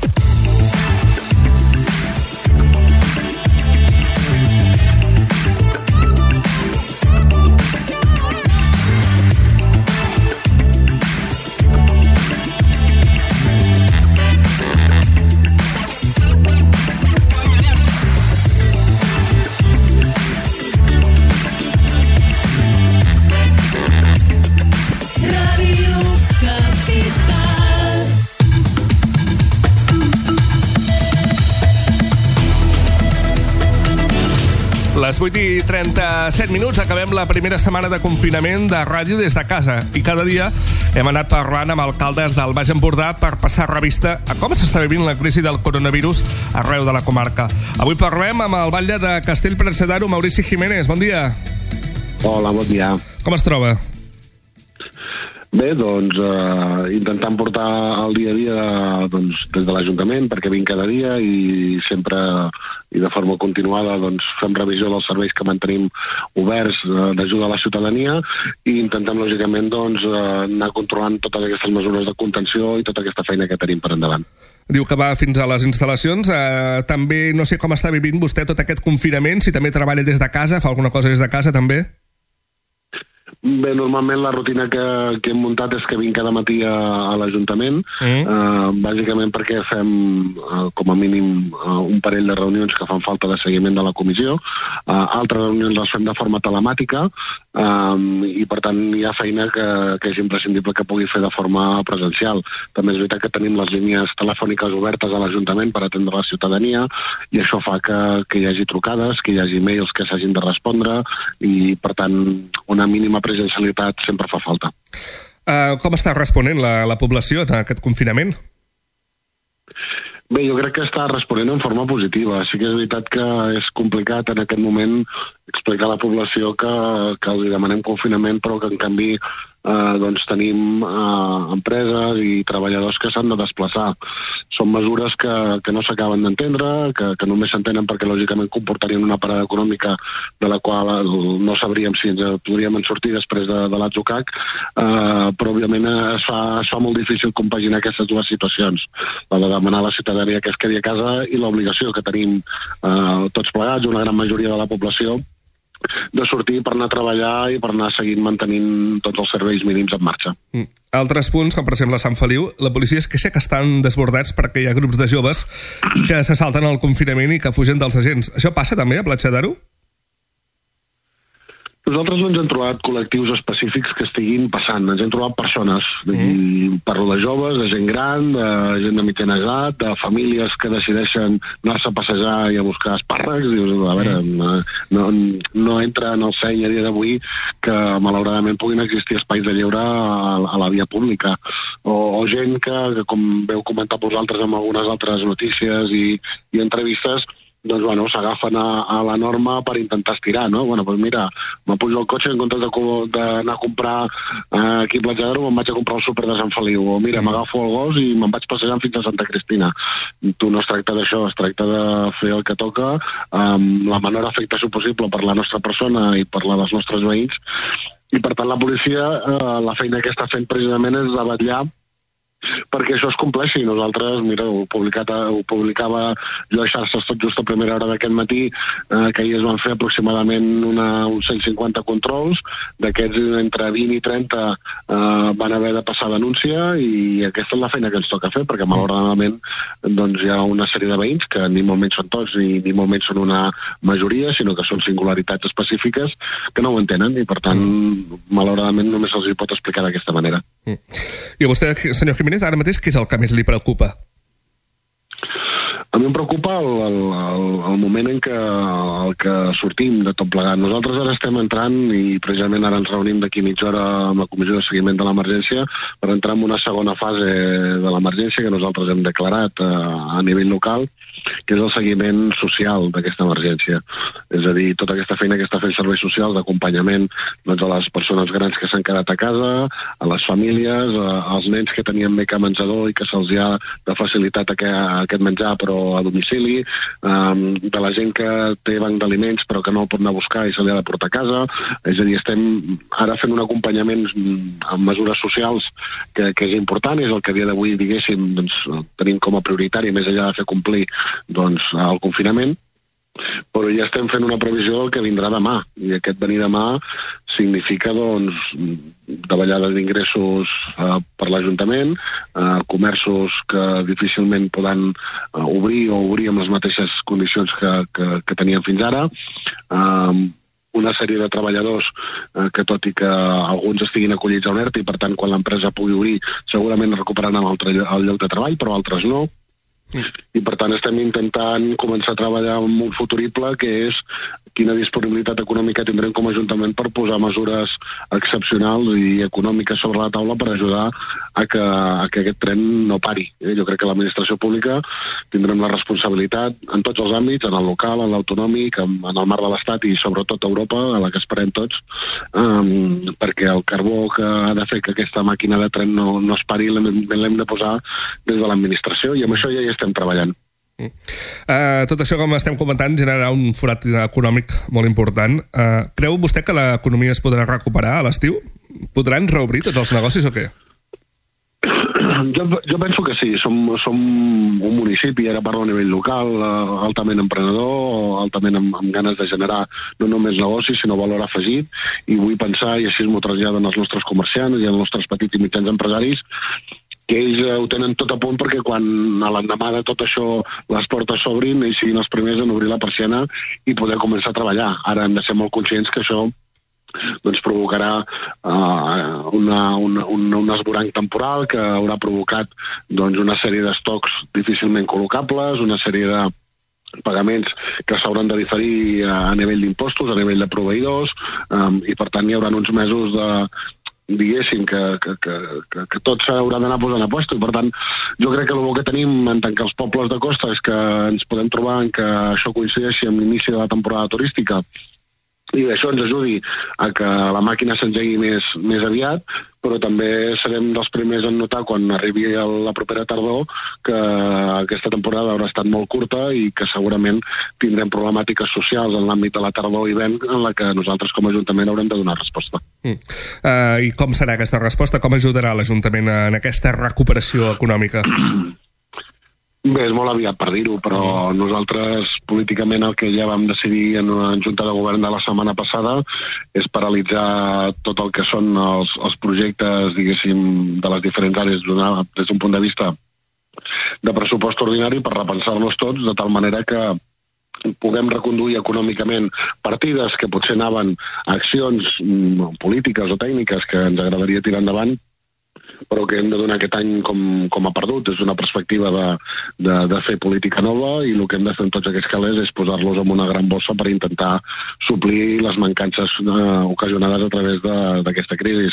Les 8:37, acabem la primera setmana de confinament de ràdio des de casa i cada dia hem anat parlant amb alcaldes del Baix Empordà per passar revista a com s'està vivint la crisi del coronavirus arreu de la comarca. Avui parlem amb el batlle de Castellprencer d'Aro, Maurici Jiménez. Bon dia. Hola, bon dia. Com es troba? Bé, doncs intentant portar el dia a dia des de l'Ajuntament, perquè vinc cada dia i sempre i de forma continuada fem revisió dels serveis que mantenim oberts d'ajuda a la ciutadania i intentem lògicament anar controlant totes aquestes mesures de contenció i tota aquesta feina que tenim per endavant. Diu que va fins a les instal·lacions. També no sé com està vivint vostè tot aquest confinament, si també treballa des de casa, fa alguna cosa des de casa també? Bé, normalment la rutina que hem muntat és que vinc cada matí a l'Ajuntament, bàsicament perquè fem com a mínim un parell de reunions que fan falta de seguiment de la comissió, altres reunions les fem de forma telemàtica i per tant hi ha feina que és imprescindible que pugui fer de forma presencial. També és veritat que tenim les línies telefòniques obertes a l'Ajuntament per atendre la ciutadania i això fa que hi hagi trucades, que hi hagi mails que s'hagin de respondre i per tant una mínima presencialitat sempre fa falta. Com està responent la població a aquest confinament? Bé, jo crec que està responent en forma positiva. Sí que és veritat que és complicat en aquest moment explicar a la població que els demanem confinament, però que en canvi tenim empreses i treballadors que s'han de desplaçar. Són mesures que no s'acaben d'entendre, que només s'entenen perquè lògicament comportarien una parada econòmica de la qual no sabríem si ens podríem en sortir després de l'atzucac, però òbviament es fa molt difícil compaginar aquestes dues situacions, la de demanar a la ciutadania que es quedi a casa i l'obligació que tenim tots plegats, una gran majoria de la població, de sortir per anar a treballar i per anar seguint mantenint tots els serveis mínims en marxa. Altres punts, com per exemple a Sant Feliu, la policia es queixa que estan desbordats perquè hi ha grups de joves que se salten al confinament i que fugen dels agents. Això passa també a Platja d'Aro? Nosaltres no ens hem trobat col·lectius específics que estiguin passant, ens hem trobat persones, i parlo de joves, de gent gran, de gent de mitjana edat, de famílies que decideixen anar-se a passejar i a buscar espàrrecs, dius, a veure, no entra en el seny a dia d'avui que malauradament puguin existir espais de lleure a la via pública, o gent que com veu comentar vosaltres amb algunes altres notícies i entrevistes, doncs, bueno, s'agafen a la norma per intentar estirar, no? Bueno, doncs mira, m'apujo al cotxe en comptes d'anar a comprar aquí a Platja d'Aro, me'n vaig a comprar al súper de Sant Feliu, o mira, m'agafo el gos i me'n vaig passejant fins a Santa Cristina. Tu no es tracta d'això, es tracta de fer el que toca amb la menor afectació possible per la nostra persona i per la dels nostres veïns, i per tant la policia, la feina que està fent precisament és de vetllar perquè això es compleixi. Nosaltres, mira, ho publicava jo a xarxes tot just a primera hora d'aquest matí, que ahir es van fer aproximadament uns 150 controls, d'aquests entre 20 i 30 van haver de passar denúncia, i aquesta és la feina que ens toca fer, perquè malauradament doncs, hi ha una sèrie de veïns que ni molt menys són tots ni molt menys són una majoria, sinó que són singularitats específiques que no ho entenen, i per tant malauradament només se'ls hi pot explicar d'aquesta manera. I a vostè, senyor Jiménez, ara mateix què és el que més li preocupa? A mi em preocupa el moment en què sortim de tot plegat. Nosaltres ara estem entrant, i precisament ara ens reunim d'aquí mitja hora amb la Comissió de Seguiment de l'Emergència per entrar en una segona fase de l'emergència que nosaltres hem declarat a nivell local, que és el seguiment social d'aquesta emergència. És a dir, tota aquesta feina que està fent serveis socials d'acompanyament doncs, a les persones grans que s'han quedat a casa, a les famílies, als nens que tenien beca menjador i que se'ls ha de facilitat aquest menjar però a domicili, de la gent que té banc d'aliments però que no el pot anar a buscar i se li ha de portar a casa. És a dir, estem ara fent un acompanyament amb mesures socials que és important, és el que a dia d'avui, diguéssim, doncs, tenim com a prioritari, més enllà de fer complir doncs, el confinament, però ja estem fent una previsió del que vindrà demà, i aquest venir demà significa doncs, davallada d'ingressos per l'Ajuntament, comerços que difícilment poden obrir amb les mateixes condicions que tenien fins ara, una sèrie de treballadors que, tot i que alguns estiguin acollits al ERTE, i per tant quan l'empresa pugui obrir segurament recuperaran el lloc de treball, però altres no. I per tant estem intentant començar a treballar en un futurible, que és quina disponibilitat econòmica tindrem com a Ajuntament per posar mesures excepcionals i econòmiques sobre la taula per ajudar a que aquest tren no pari. Jo crec que l'administració pública tindrem la responsabilitat en tots els àmbits, en el local, en l'autonòmic, en el marc de l'Estat i sobretot a Europa, a la que esperem tots, perquè el carbó que ha de fer que aquesta màquina de tren no es pari l'hem de posar des de l'administració, i amb això ja hi estem treballant. Tot això, com estem comentant, generarà un forat econòmic molt important. Creu vostè que l'economia es podrà recuperar a l'estiu? Podran reobrir tots els negocis o què? Jo penso que sí. Som un municipi, ara parlo a nivell local, altament emprenedor, altament amb ganes de generar no només negocis, sinó valor afegit, i vull pensar, i així m'ho traslladen els nostres comerciants i els nostres petits i mitjans empresaris, que ells ho tenen tot a punt perquè quan a l'endemà de tot això les portes s'obrin, ells siguin els primers en obrir la persiana i poder començar a treballar. Ara hem de ser molt conscients que això doncs, provocarà un esvoranc temporal que haurà provocat doncs, una sèrie d'estocs difícilment col·locables, una sèrie de pagaments que s'hauran de diferir a nivell d'impostos, a nivell de proveïdors, i per tant hi haurà uns mesos diguéssim que tot s'haurà d'anar posant a puesto, i per tant jo crec que el bo que tenim en tant que els pobles de costa és que ens podem trobar en que això coincideixi amb l'inici de la temporada turística i això ens ajudi a que la màquina s'engegui més aviat, però també serem dels primers en notar quan arribi la propera tardor que aquesta temporada haurà estat molt curta i que segurament tindrem problemàtiques socials en l'àmbit de la tardor i hivern en la que nosaltres com a Ajuntament haurem de donar resposta. I com serà aquesta resposta? Com ajudarà l'Ajuntament en aquesta recuperació econòmica? Bé, és molt aviat per dir-ho, però nosaltres políticament el que ja vam decidir en una junta de govern de la setmana passada és paralitzar tot el que són els projectes, diguéssim, de les diferents àrees des d'un punt de vista de pressupost ordinari per repensar-los tots de tal manera que puguem reconduir econòmicament partides que potser anaven a accions polítiques o tècniques que ens agradaria tirar endavant, però que hem de donar aquest any com a perdut. És una perspectiva de fer política nova i el que hem de fer en tots aquests calés és posar-los en una gran bossa per intentar suplir les mancances ocasionades a través d'aquesta crisi.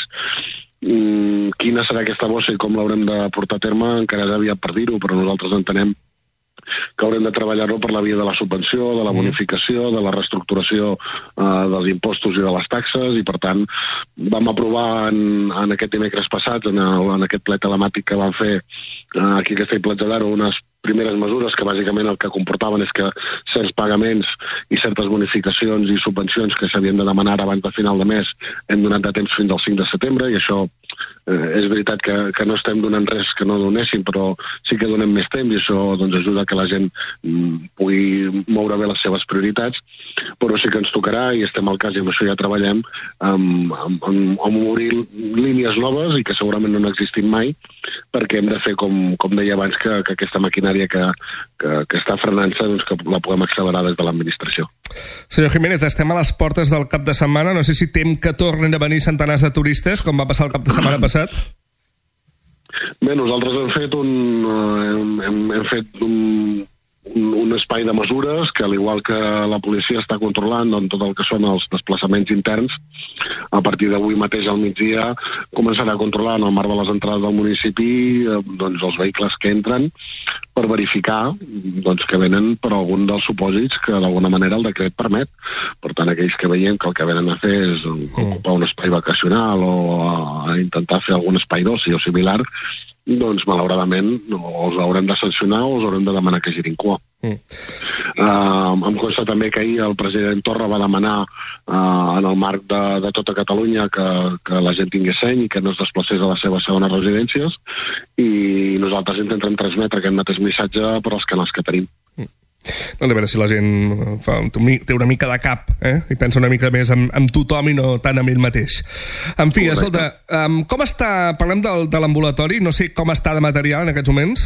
Quina serà aquesta bossa i com l'haurem de portar a terme encara és aviat per dir-ho, però nosaltres entenem que haurem de treballar-ho per la via de la subvenció, de la bonificació, de la reestructuració dels impostos i de les taxes, i per tant vam aprovar en aquest dimecres passat, en aquest ple telemàtic que vam fer aquí a Castell-Platja d'Aro, unes primeres mesures que bàsicament el que comportaven és que certs pagaments i certes bonificacions i subvencions que s'havien de demanar abans de final de mes hem donat de temps fins al 5 de setembre, i això és veritat que no estem donant res que no donéssim, però sí que donem més temps, i això doncs, ajuda que la gent pugui moure bé les seves prioritats, però sí que ens tocarà, i estem al cas i amb això ja treballem, amb obrir línies noves i que segurament no han existit mai, perquè hem de fer, com deia abans, que aquesta maquinària que està frenant-se, doncs, que la puguem accelerar des de l'administració. Senyor Jiménez, estem a les portes del cap de setmana. No sé si tem que tornin a venir centenars de turistes, com va passar el cap de setmana passat. Bé, nosaltres hem fet un espai de mesures que, al igual que la policia està controlant tot el que són els desplaçaments interns, a partir d'avui mateix al migdia començarà a controlar en el marc de les entrades del municipi doncs, els vehicles que entren, per verificar doncs, que venen per algun dels supòsits que d'alguna manera el decret permet. Per tant, aquells que veiem que el que venen a fer és ocupar un espai vacacional o a intentar fer algun espai d'oci o similar, doncs malauradament o els haurem de sancionar o els haurem de demanar que girin cua. Em consta també que ahir el president Torra va demanar en el marc de tota Catalunya que la gent tingués seny i que no es desplacés a les seves segones residències, i nosaltres intentem transmetre aquest mateix missatge per als canals que tenim. Doncs a veure si la gent té una mica de cap, i pensa una mica més en tothom i no tant en ell mateix. En fi, escolta, com està, parlem de l'ambulatori, no sé com està de material en aquests moments?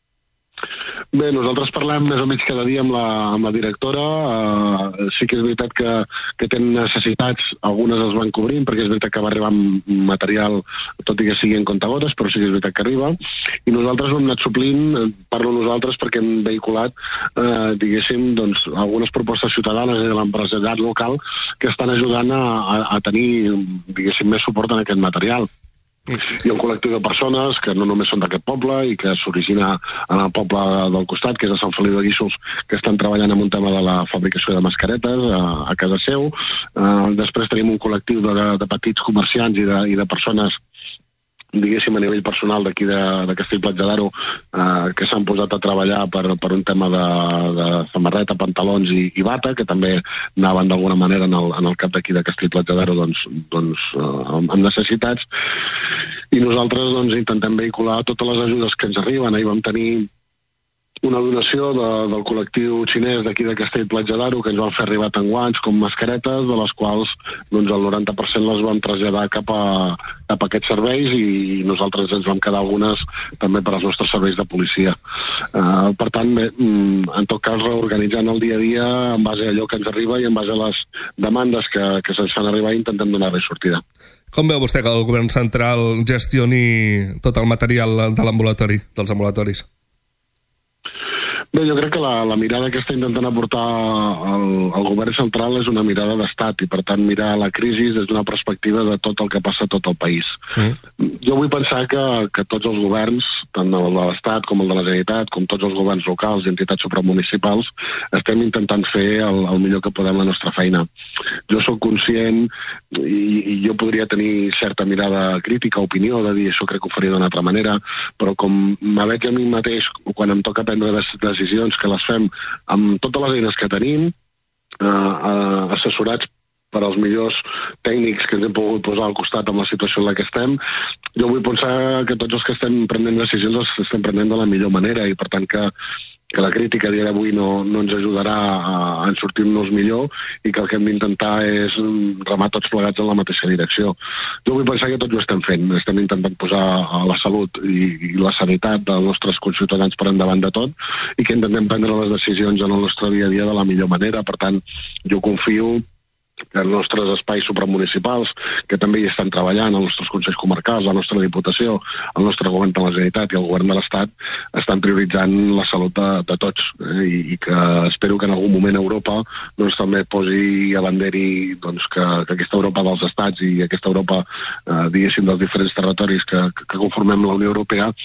Bé, nosaltres parlem més o menys cada dia amb la directora. Sí que és veritat que tenen necessitats, algunes es van cobrint, perquè és veritat que va arribar amb material, tot i que sigui en comptagotes, però sí que és veritat que arriba. I nosaltres ho hem anat suplint, parlo nosaltres perquè hem vehiculat, diguéssim, doncs, algunes propostes ciutadanes de l'empresariat local que estan ajudant a tenir, diguéssim, més suport en aquest material. Hi ha un col·lectiu de persones que no només són d'aquest poble i que s'origina en el poble del costat, que és a Sant Feliu de Guíxols, que estan treballant en un tema de la fabricació de mascaretes a casa seu. Després tenim un col·lectiu de petits comerciants i de persones, diguéssim, a nivell personal d'aquí de Castell-Platja d'Aro, que s'han posat a treballar per un tema de samarreta, pantalons i bata, que també anaven d'alguna manera en el cap d'aquí de Castell-Platja d'Aro amb necessitats. I nosaltres intentem vehicular totes les ajudes que ens arriben. Ahir vam tenir una donació del col·lectiu xinès d'aquí de Castell-Platja d'Aro, que ens van fer arribar tant guants com mascaretes, de les quals el 90% les vam traslladar cap a aquests serveis, i nosaltres ens vam quedar algunes també per als nostres serveis de policia. Per tant, bé, en tot cas, reorganitzant el dia a dia en base a allò que ens arriba i en base a les demandes que se'ns fan arribar, intentem donar-hi sortida. Com veu vostè que el govern central gestioni tot el material de l'ambulatori, dels ambulatoris? Bé, jo crec que la mirada que està intentant aportar el govern central és una mirada d'estat, i per tant mirar la crisi des d'una perspectiva de tot el que passa a tot el país. Jo vull pensar que tots els governs, tant el de l'Estat com el de la Generalitat, com tots els governs locals i entitats supramunicipals, estem intentant fer el millor que podem la nostra feina. Jo sóc conscient i jo podria tenir certa mirada crítica, opinió, de dir això crec que ho faria d'una altra manera, però com me veig a mi mateix quan em toca prendre decisions, que les fem amb totes les eines que tenim, assessorats per als millors tècnics que ens hem pogut posar al costat amb la situació en la que estem, jo vull pensar que tots els que estem prenent decisions les estem prenent de la millor manera, i per tant que la crítica a dia d'avui no ens ajudarà a sortir-nos millor, i que el que hem d'intentar és remar tots plegats en la mateixa direcció. Jo vull pensar que tots ho estem fent, estem intentant posar la salut i la sanitat dels nostres conciutadans per endavant de tot, i que intentem prendre les decisions en el nostre dia a dia de la millor manera. Per tant, jo confio que els nostres espais supramunicipals, que també hi estan treballant, els nostres consells comarcals, la nostra Diputació, el nostre govern de la Generalitat i el govern de l'Estat, estan prioritzant la salut de tots, i que espero que en algun moment Europa també posi a banderi que aquesta Europa dels estats i aquesta Europa, diguéssim, dels diferents territoris que conformem la Unió Europea,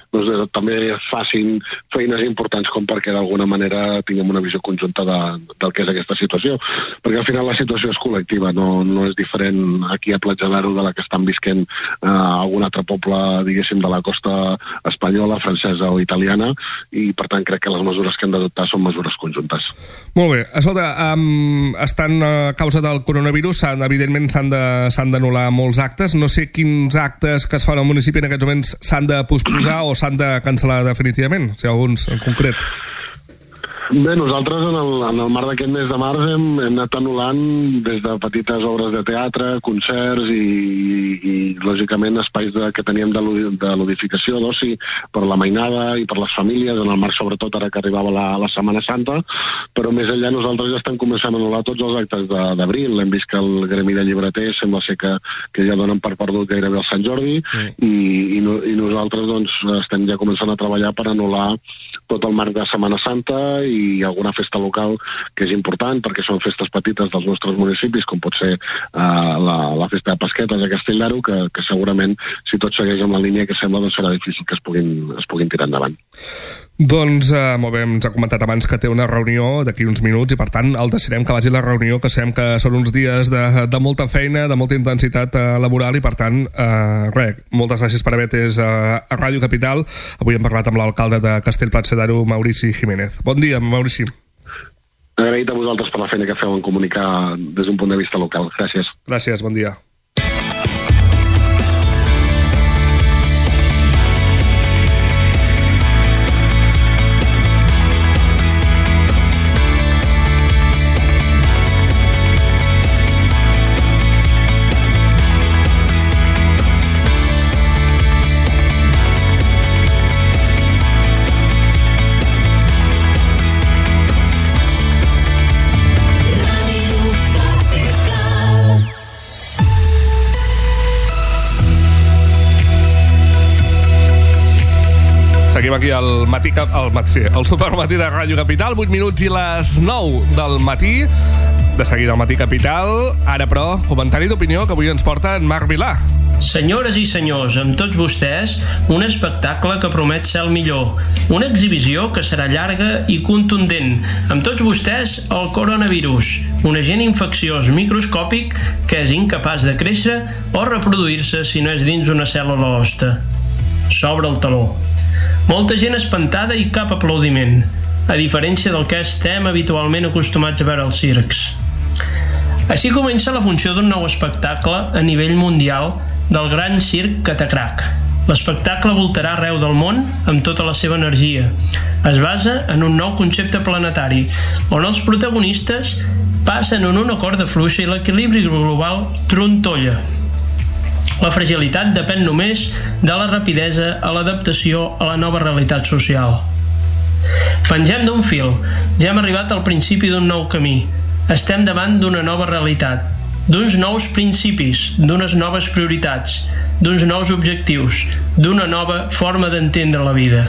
també facin feines importants com perquè d'alguna manera tinguem una visió conjunta del que és aquesta situació, perquè al final la situació és col·lectiva, no és diferent aquí a Platja d'Aro de la que estan visquent algun altre poble, diguéssim, de la costa espanyola, francesa o italiana, i per tant crec que les mesures que hem d'adoptar són mesures conjuntes. Molt bé. Escolta, estan a causa del coronavirus, evidentment s'han d'anul·lar molts actes. No sé quins actes que es fan al municipi en aquests moments s'han de posposar o s'han de cancel·lar definitivament, si hi ha alguns en concret. Bé, nosaltres en el marc d'aquest mes de març hem anat anul·lant des de petites obres de teatre, concerts i lògicament espais que teníem de ludificació, d'oci, per la mainada i per les famílies, en el marc sobretot ara que arribava la Setmana Santa, però més enllà nosaltres ja estem començant a anul·lar tots els actes d'abril. Hem vist que el gremi de llibreters sembla ser que ja donen per perdut gairebé el Sant Jordi i nosaltres doncs estem ja començant a treballar per anul·lar tot el marc de Setmana Santa i alguna festa local que és important perquè són festes petites dels nostres municipis, com pot ser la festa de Pesquetes a Castell d'Aro, que segurament, si tot segueix amb la línia que sembla, doncs serà difícil que es puguin tirar endavant. Doncs, molt bé, ens ha comentat abans que té una reunió d'aquí uns minuts i per tant el decidirem que vagi a la reunió, que sabem que són uns dies de molta feina, de molta intensitat laboral i per tant, moltes gràcies per haver atès a Ràdio Capital. Avui hem parlat amb l'alcalde de Castell-Platja d'Aro, Maurici Jiménez. Bon dia, Maurici. Agraït a vosaltres per la feina que feu en comunicar des d'un punt de vista local. Gràcies. Gràcies, bon dia. Seguim aquí al supermatí de Ràdio Capital, 8 minuts i les 9 del matí. De seguida al Matí Capital. Ara, però, comentari d'opinió que avui ens porta en Marc Vilà. Senyores i senyors, amb tots vostès, un espectacle que promet ser el millor. Una exhibició que serà llarga i contundent. Amb tots vostès, el coronavirus, un agent infecciós microscòpic que és incapaç de créixer o reproduir-se si no és dins una cèl·lula hoste. S'obre el teló. Molta gent espantada i cap aplaudiment, a diferència del que estem habitualment acostumats a veure als circs. Així comença la funció d'un nou espectacle a nivell mundial del gran circ Catacrac. L'espectacle voltarà arreu del món amb tota la seva energia. Es basa en un nou concepte planetari, on els protagonistes passen en una corda fluixa i l'equilibri global trontolla. La fragilitat depèn només de la rapidesa a l'adaptació a la nova realitat social. Pengem d'un fil, ja hem arribat al principi d'un nou camí. Estem davant d'una nova realitat, d'uns nous principis, d'unes noves prioritats, d'uns nous objectius, d'una nova forma d'entendre la vida.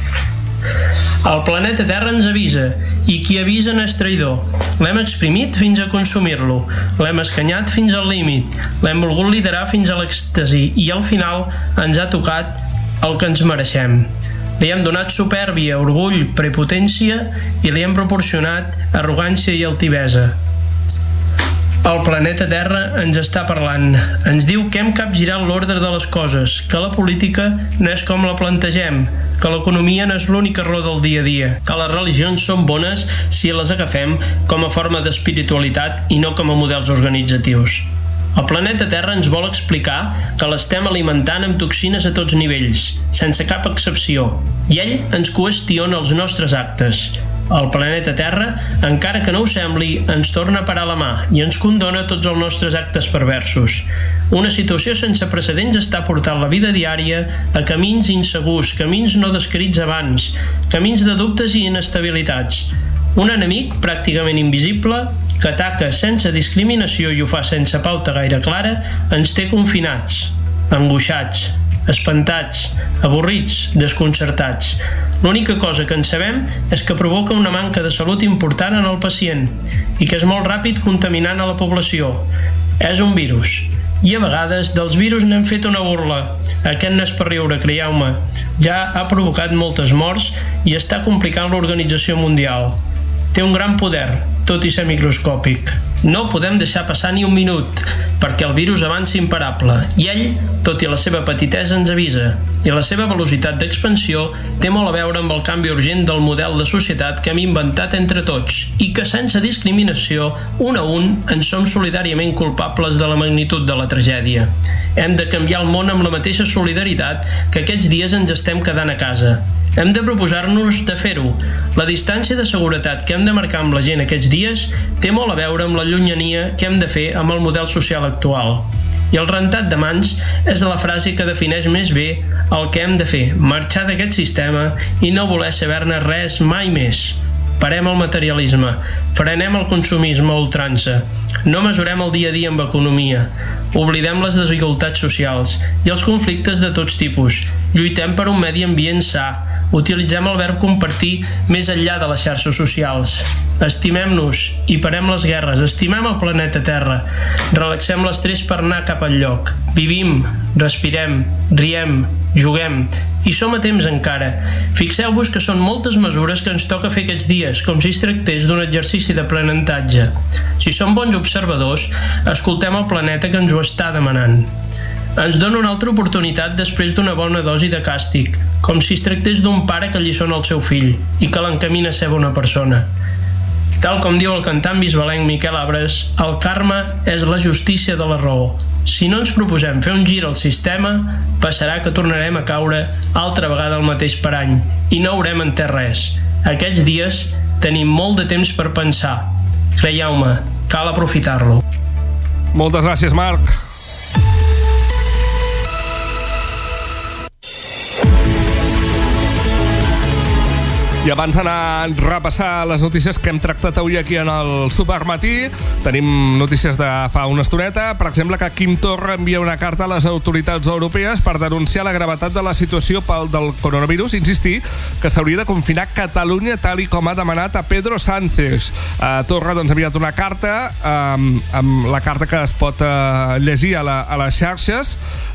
El planeta Terra ens avisa, i qui avisa no és traïdor. L'hem exprimit fins a consumir-lo, l'hem escanyat fins al límit, l'hem volgut liderar fins a l'èxtasi i al final ens ha tocat el que ens mereixem. Li hem donat supèrbia, orgull, prepotència i li hem proporcionat arrogància i altivesa. El planeta Terra ens està parlant, ens diu que hem capgirat l'ordre de les coses, que la política no és com la plantegem, que l'economia no és l'única raó del dia a dia, que les religions són bones si les agafem com a forma d'espiritualitat i no com a models organitzatius. El planeta Terra ens vol explicar que l'estem alimentant amb toxines a tots nivells, sense cap excepció, i ell ens qüestiona els nostres actes. El planeta Terra, encara que no ho sembli, ens torna a parar la mà i ens condona tots els nostres actes perversos. Una situació sense precedents està portant la vida diària a camins insegurs, camins no descrits abans, camins de dubtes i inestabilitats. Un enemic pràcticament invisible que ataca sense discriminació i ho fa sense pauta gaire clara, ens té confinats, angoixats, espantats, avorrits, desconcertats. L'única cosa que en sabem és que provoca una manca de salut important en el pacient i que és molt ràpid contaminant a la població. És un virus I a vegades dels virus n'hem fet una burla. Aquest no és per riure, creieu-me. Ja ha provocat moltes morts i està complicant l'organització mundial. Té un gran poder, tot i ser microscòpic. No podem deixar passar ni un minut, perquè el virus avança imparable, i ell, tot i la seva petitesa, ens avisa. I la seva velocitat d'expansió té molt a veure amb el canvi urgent del model de societat que hem inventat entre tots, i que sense discriminació, un a un, en som solidàriament culpables de la magnitud de la tragèdia. Hem de canviar el món amb la mateixa solidaritat que aquests dies ens estem quedant a casa. Hem de proposar-nos de fer-ho. La distància de seguretat que hem de marcar amb la gent aquests dies té molt a veure amb la llunyania que hem de fer amb el model social actual. I el rentat de mans és la frase que defineix més bé el que hem de fer, marxar d'aquest sistema i no voler saber-ne res mai més. Parem el materialisme, frenem el consumisme a ultrança, no mesurem el dia a dia amb economia, oblidem les desigualtats socials i els conflictes de tots tipus, lluitem per un medi ambient sa, utilitzem el verb compartir més enllà de les xarxes socials, estimem-nos i parem les guerres, estimem el planeta Terra, relaxem l'estrès per anar cap al lloc, vivim, respirem, riem, juguem, i som a temps encara. Fixeu-vos que són moltes mesures que ens toca fer aquests dies, com si es tractés d'un exercici d'aprenentatge. Si som bons observadors, escoltem el planeta que ens ho està demanant. Ens dona una altra oportunitat després d'una bona dosi de càstig, com si es tractés d'un pare que lliçona el seu fill i que l'encamina a ser bona persona. Tal com diu el cantant bisbalenc Miquel Abres, el karma és la justícia de la raó. Si no ens proposem fer un gir al sistema, passarà que tornarem a caure altra vegada al mateix parany i no haurem entès res. Aquests dies tenim molt de temps per pensar. Creieu-me, cal aprofitar-lo. Moltes gràcies, Marc. I abans d'anar a repassar les notícies que hem tractat avui aquí en el Supermatí, tenim notícies de fa una estoneta. Per exemple, que Quim Torra envia una carta a les autoritats europees per denunciar la gravetat de la situació del coronavirus, insistir que s'hauria de confinar Catalunya tal i com ha demanat a Pedro Sánchez. Torra doncs, ha enviat una carta, amb la carta que es pot llegir a les xarxes,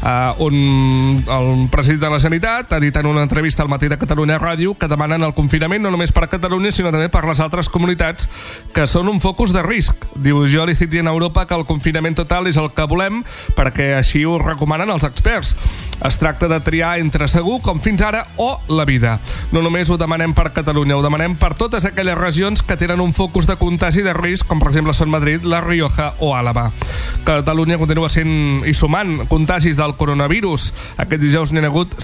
on el president de la Generalitat ha dit en una entrevista al Matí de Catalunya Ràdio que demanen el confinament no només per Catalunya, sinó també per les altres comunitats que són un focus de risc. Diu, jo li estic dient a Europa que el confinament total és el que volem, perquè així ho recomanen els experts. Es tracta de triar entre segur, com fins ara, o la vida. No només ho demanem per Catalunya, ho demanem per totes aquelles regions que tenen un focus de contagi de risc, com per exemple són Madrid, La Rioja o Àlava. Catalunya continua sent i sumant contagis del coronavirus. Aquest dijous n'hi ha hagut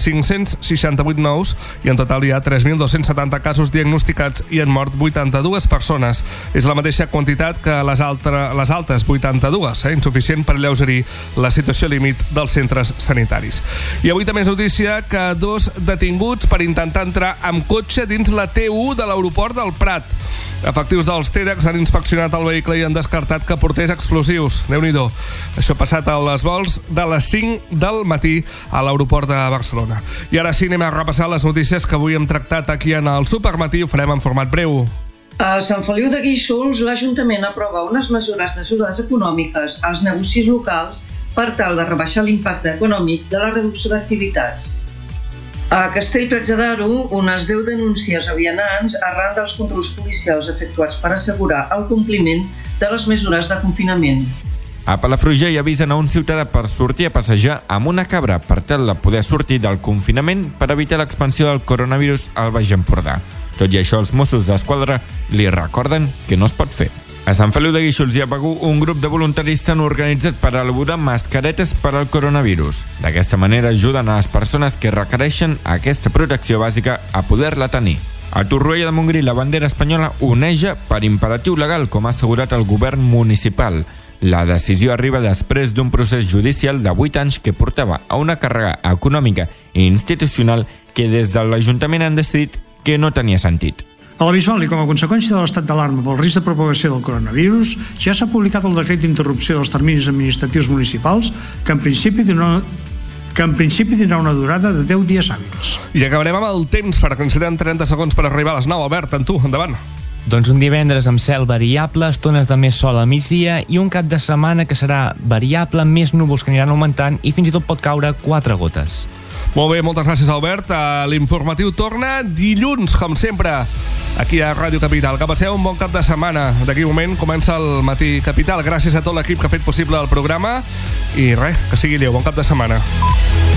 568 nous i en total hi ha 3.270 casos diagnosticats i han mort 82 persones. És la mateixa quantitat que les altes 82, insuficient per alleugerir la situació límit dels centres sanitaris. I avui també és notícia que 2 detinguts per intentar entrar amb cotxe dins la T1 de l'aeroport del Prat. Efectius dels TEDx han inspeccionat el vehicle i han descartat que portés explosius. Déu-n'hi-do. Això ha passat a les vols de les 5 del matí a l'aeroport de Barcelona. I ara sí, anem a repassar les notícies que avui hem tractat aquí en el Supermatí. Ho farem en format breu. A Sant Feliu de Guíxols, l'Ajuntament aprova unes mesures d'ajudes econòmiques als negocis locals per tal de rebaixar l'impacte econòmic de la reducció d'activitats. A Castellplatja d'Aro, unes 10 denúncies a vianants arran dels controls policials efectuats per assegurar el compliment de les mesures de confinament. A Palafrugell avisen a un ciutadà per sortir a passejar amb una cabra per tal de poder sortir del confinament per evitar l'expansió del coronavirus al Baix Empordà. Tot i això, els Mossos d'Esquadra li recorden que no es pot fer. A Sant Feliu de Guíxols i a Begur, un grup de voluntaris s'han organitzat per elaborar mascaretes per al coronavirus. D'aquesta manera ajuden a les persones que requereixen aquesta protecció bàsica a poder-la tenir. A Torroella de Montgrí, la bandera espanyola oneja per imperatiu legal, com ha assegurat el govern municipal. La decisió arriba després d'un procés judicial de 8 anys que portava a una càrrega econòmica i institucional que des de l'Ajuntament han decidit que no tenia sentit. A la Bisbal, i com a conseqüència de l'estat d'alarma pel risc de propagació del coronavirus, ja s'ha publicat el decret d'interrupció dels terminis administratius municipals, que en principi tindrà una durada de 10 dies hàbils. I acabarem amb el temps, perquè ens queden 30 segons per arribar a les 9. Albert, en tu, endavant. Doncs un divendres amb cel variable, estones de més sol a migdia i un cap de setmana que serà variable, més núvols que aniran augmentant i fins i tot pot caure 4 gotes. Molt bé, moltes gràcies, Albert. L'informatiu torna dilluns, com sempre, aquí a Ràdio Capital. Que passeu un bon cap de setmana. D'aquí un moment comença el Matí Capital. Gràcies a tot l'equip que ha fet possible el programa. I res, que sigui lleu. Bon cap de setmana.